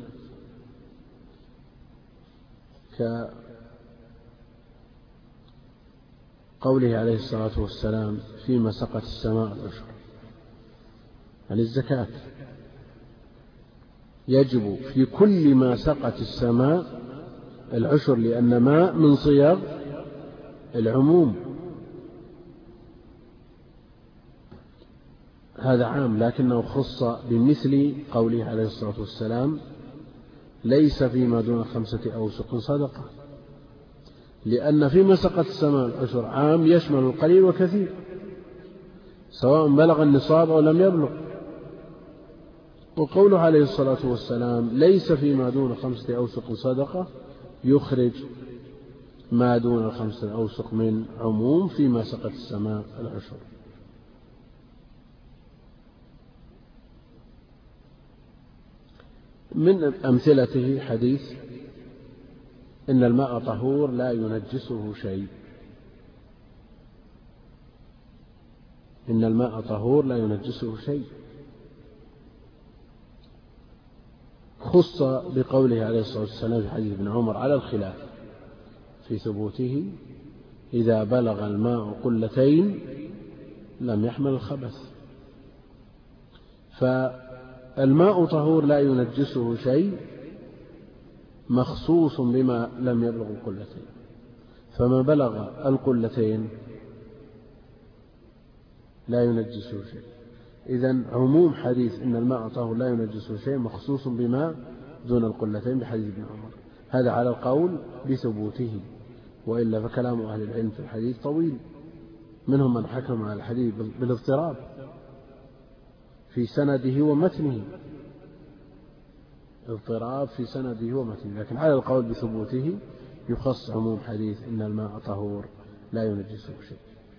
كقوله عليه الصلاة والسلام: فيما سقت السماء العشر، يعني الزكاة يجب في كل ما سقت السماء العشر، لأن ماء من صيغ العموم، هذا عام، لكنه خص بمثل قوله عليه الصلاة والسلام: ليس فيما دون خمسة أوسق صدقة، لأن فيما سقت السماء العشر عام يشمل القليل والكثير، سواء بلغ النصاب أو لم يبلغ. وقوله عليه الصلاة والسلام: ليس فيما دون خمسة أوسق صدقة، يخرج ما دون الخمسة أوسق من عموم فيما سقت السماء العشر. من أمثلته حديث إن الماء طهور لا ينجسه شيء. إن الماء طهور لا ينجسه شيء، خص بقوله عليه الصلاة والسلام في حديث ابن عمر على الخلاف في ثبوته: إذا بلغ الماء قلتين لم يحمل الخبث. فالماء طهور لا ينجسه شيء مخصوص بما لم يبلغ القلتين، فما بلغ القلتين لا ينجسه شيء. إذن عموم حديث إن الماء طهور لا ينجسه شيء مخصوص بما دون القلتين بحديث ابن عمر. هذا على القول بثبوته، وإلا فكلام أهل العلم في الحديث طويل، منهم من حكم على الحديث بالاضطراب في سنده ومتنه، اضطراب في سنده ومتنه، لكن على القول بثبوته يخص عموم حديث إن الماء طهور لا ينجسه شيء.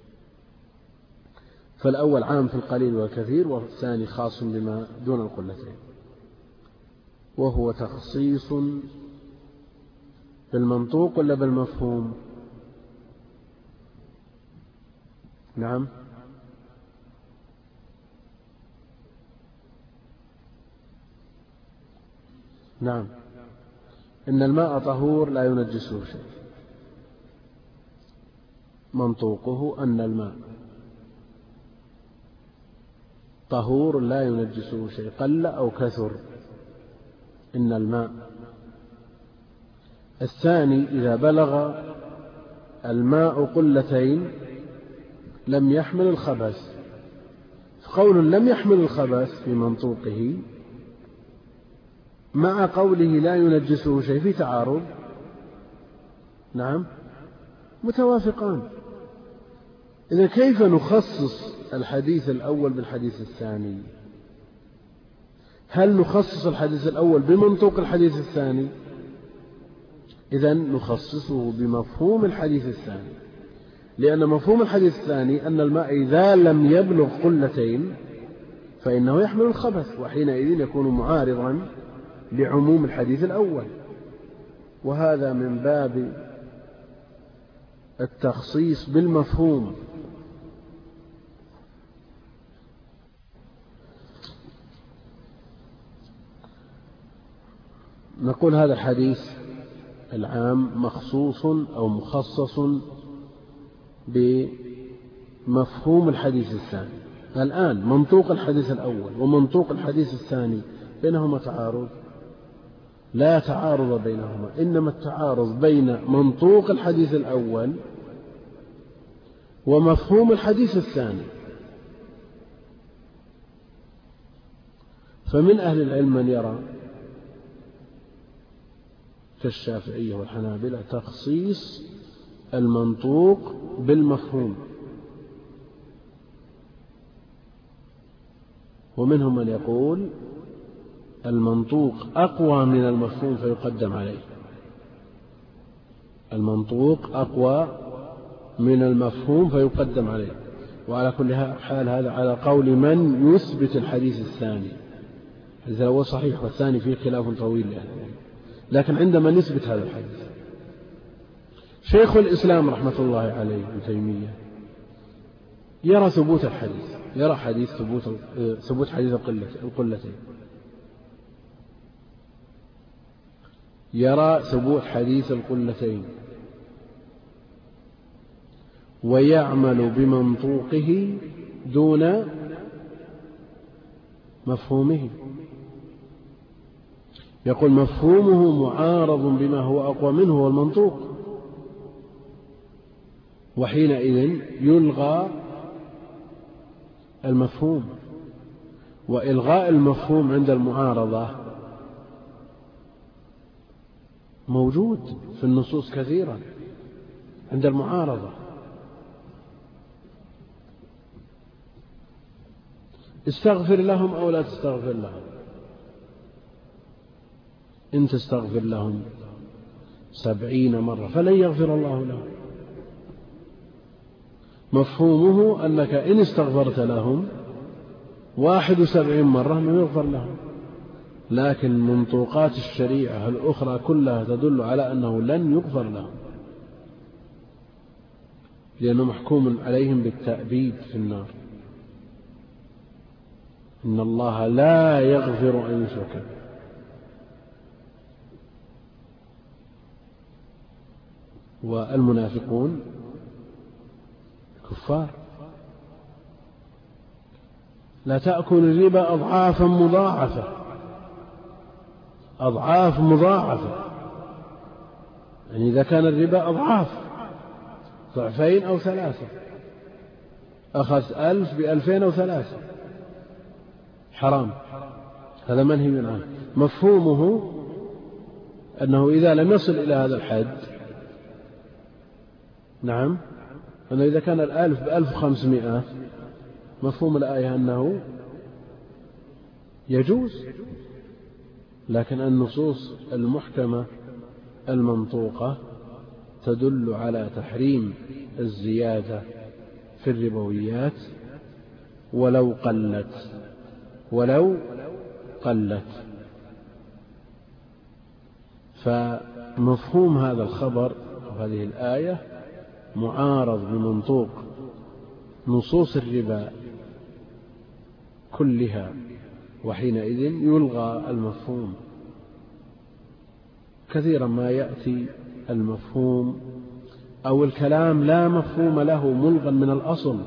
فالأول عام في القليل والكثير، والثاني خاص بما دون القلتين، وهو تخصيص بالمنطوق ولا بالمفهوم؟ نعم، نعم، إن الماء طهور لا ينجسه شيء، منطوقه أن الماء طهور لا ينجسه شيء قل أو كثر. إن الماء. الثاني إذا بلغ الماء قلتين لم يحمل الخبث. قول لم يحمل الخبث في منطوقه مع قوله لا ينجسه شيء في تعارض. نعم، متوافقان. إذا كيف نخصص الحديث الأول بالحديث الثاني؟ هل نخصص الحديث الأول بمنطوق الحديث الثاني؟ إذن نخصصه بمفهوم الحديث الثاني، لأن مفهوم الحديث الثاني أن الماء إذا لم يبلغ قلتين فإنه يحمل الخبث، وحينئذ يكون معارضا لعموم الحديث الأول، وهذا من باب التخصيص بالمفهوم. نقول هذا الحديث العام مخصوص أو مخصص بمفهوم الحديث الثاني. الآن منطوق الحديث الأول ومنطوق الحديث الثاني بينهما تعارض؟ لا تعارض بينهما، إنما التعارض بين منطوق الحديث الأول ومفهوم الحديث الثاني. فمن أهل العلم من يرى كالشافعية والحنابلة تخصيص المنطوق بالمفهوم، ومنهم من يقول المنطوق أقوى من المفهوم فيقدم عليه. المنطوق أقوى من المفهوم فيقدم عليه. وعلى كل حال هذا على قول من يثبت الحديث الثاني. الحديث الأول صحيح والثاني فيه خلاف طويل يعني. لكن عندما نثبت هذا الحديث، شيخ الإسلام رحمة الله عليه ابن تيمية يرى ثبوت الحديث، يرى حديث ثبوت ثبوت حديث القلتين، يرى ثبوت حديث القلتين، ويعمل بمنطوقه دون مفهومه. يقول مفهومه معارض بما هو أقوى منه هو المنطوق، وحينئذ يلغى المفهوم. وإلغاء المفهوم عند المعارضة موجود في النصوص كثيرا عند المعارضة. استغفر لهم أو لا تستغفر لهم، إن تستغفر لهم سبعين مرة فلن يغفر الله لهم. مفهومه أنك إن استغفرت لهم واحد وسبعين مرة لم يغفر لهم. لكن منطوقات الشريعة الأخرى كلها تدل على أنه لن يغفر لهم، لأنه محكوم عليهم بالتأبيد في النار. إن الله لا يغفر أن يشرك به. والمنافقون كفار. لا تأكل الربا أضعافا مضاعفة، أضعاف مضاعفة، يعني إذا كان الربا أضعاف ضعفين أو ثلاثة، أخذ ألف بألفين أو ثلاثة، حرام، هذا منهي عنه. مفهومه أنه إذا لم يصل إلى هذا الحد، نعم، أنه إذا كان الألف بألف وخمسمائة، مفهوم الآية أنه يجوز. لكن النصوص المحكمة المنطوقة تدل على تحريم الزيادة في الربويات ولو قلت ولو قلت. فمفهوم هذا الخبر وهذه الآية معارض بمنطوق نصوص الربا كلها، وحينئذ يلغى المفهوم. كثيرا ما يأتي المفهوم أو الكلام لا مفهوم له ملغا من الأصل.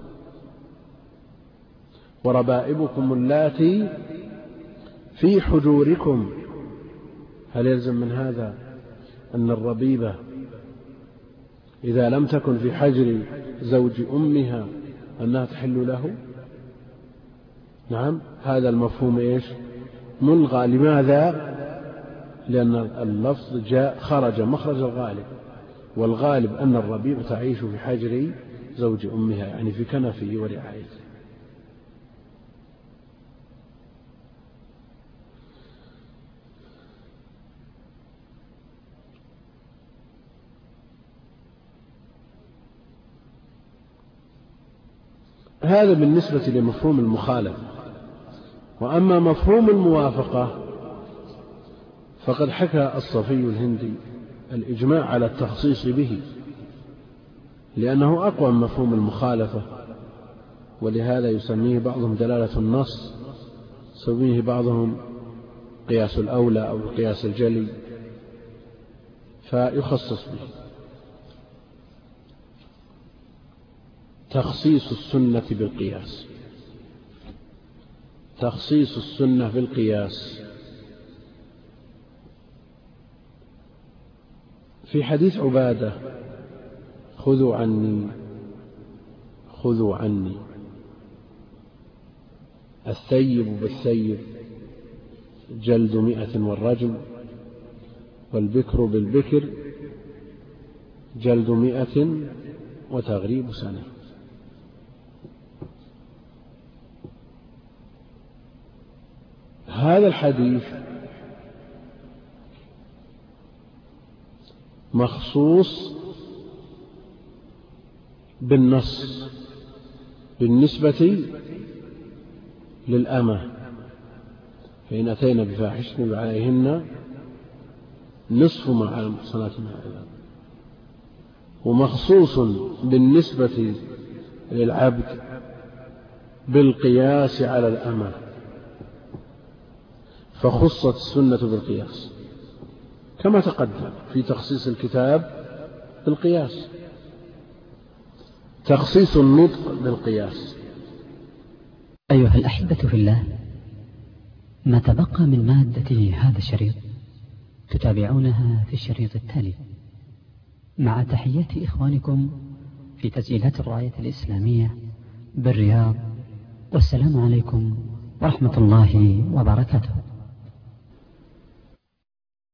وربائبكم اللاتي في حجوركم، هل يلزم من هذا أن الربيبة إذا لم تكن في حجر زوج أمها أنها تحل له؟ نعم، هذا المفهوم إيش؟ ملغى. لماذا؟ لأن اللفظ جاء خرج مخرج الغالب، والغالب أن الربيبة تعيش في حجر زوج أمها، يعني في كنفه ورعايته. هذا بالنسبة لمفهوم المخالفة. وأما مفهوم الموافقة فقد حكى الصفي الهندي الإجماع على التخصيص به، لأنه أقوى من مفهوم المخالفة، ولهذا يسميه بعضهم دلالة النص، يسميه بعضهم قياس الأولى أو قياس الجلي، فيخصص به. تخصيص السنة بالقياس، تخصيص السنة بالقياس. في حديث عبادة: خذوا عني خذوا عني الثيب بالثيب جلد مئة والرجم، والبكر بالبكر جلد مئة وتغريب سنة. هذا الحديث مخصوص بالنص بالنسبة للأمة، فإن أتينا بفاحشة عليهن نصف ما على المحصنات من العذاب، ومخصوص بالنسبة للعبد بالقياس على الأمة، فخصت السنة بالقياس كما تقدم في تخصيص الكتاب بالقياس، تخصيص النطق بالقياس. أيها الأحبة في الله، ما تبقى من مادة هذا الشريط تتابعونها في الشريط التالي، مع تحيات إخوانكم في تسجيلات الراية الإسلامية بالرياض، والسلام عليكم ورحمة الله وبركاته.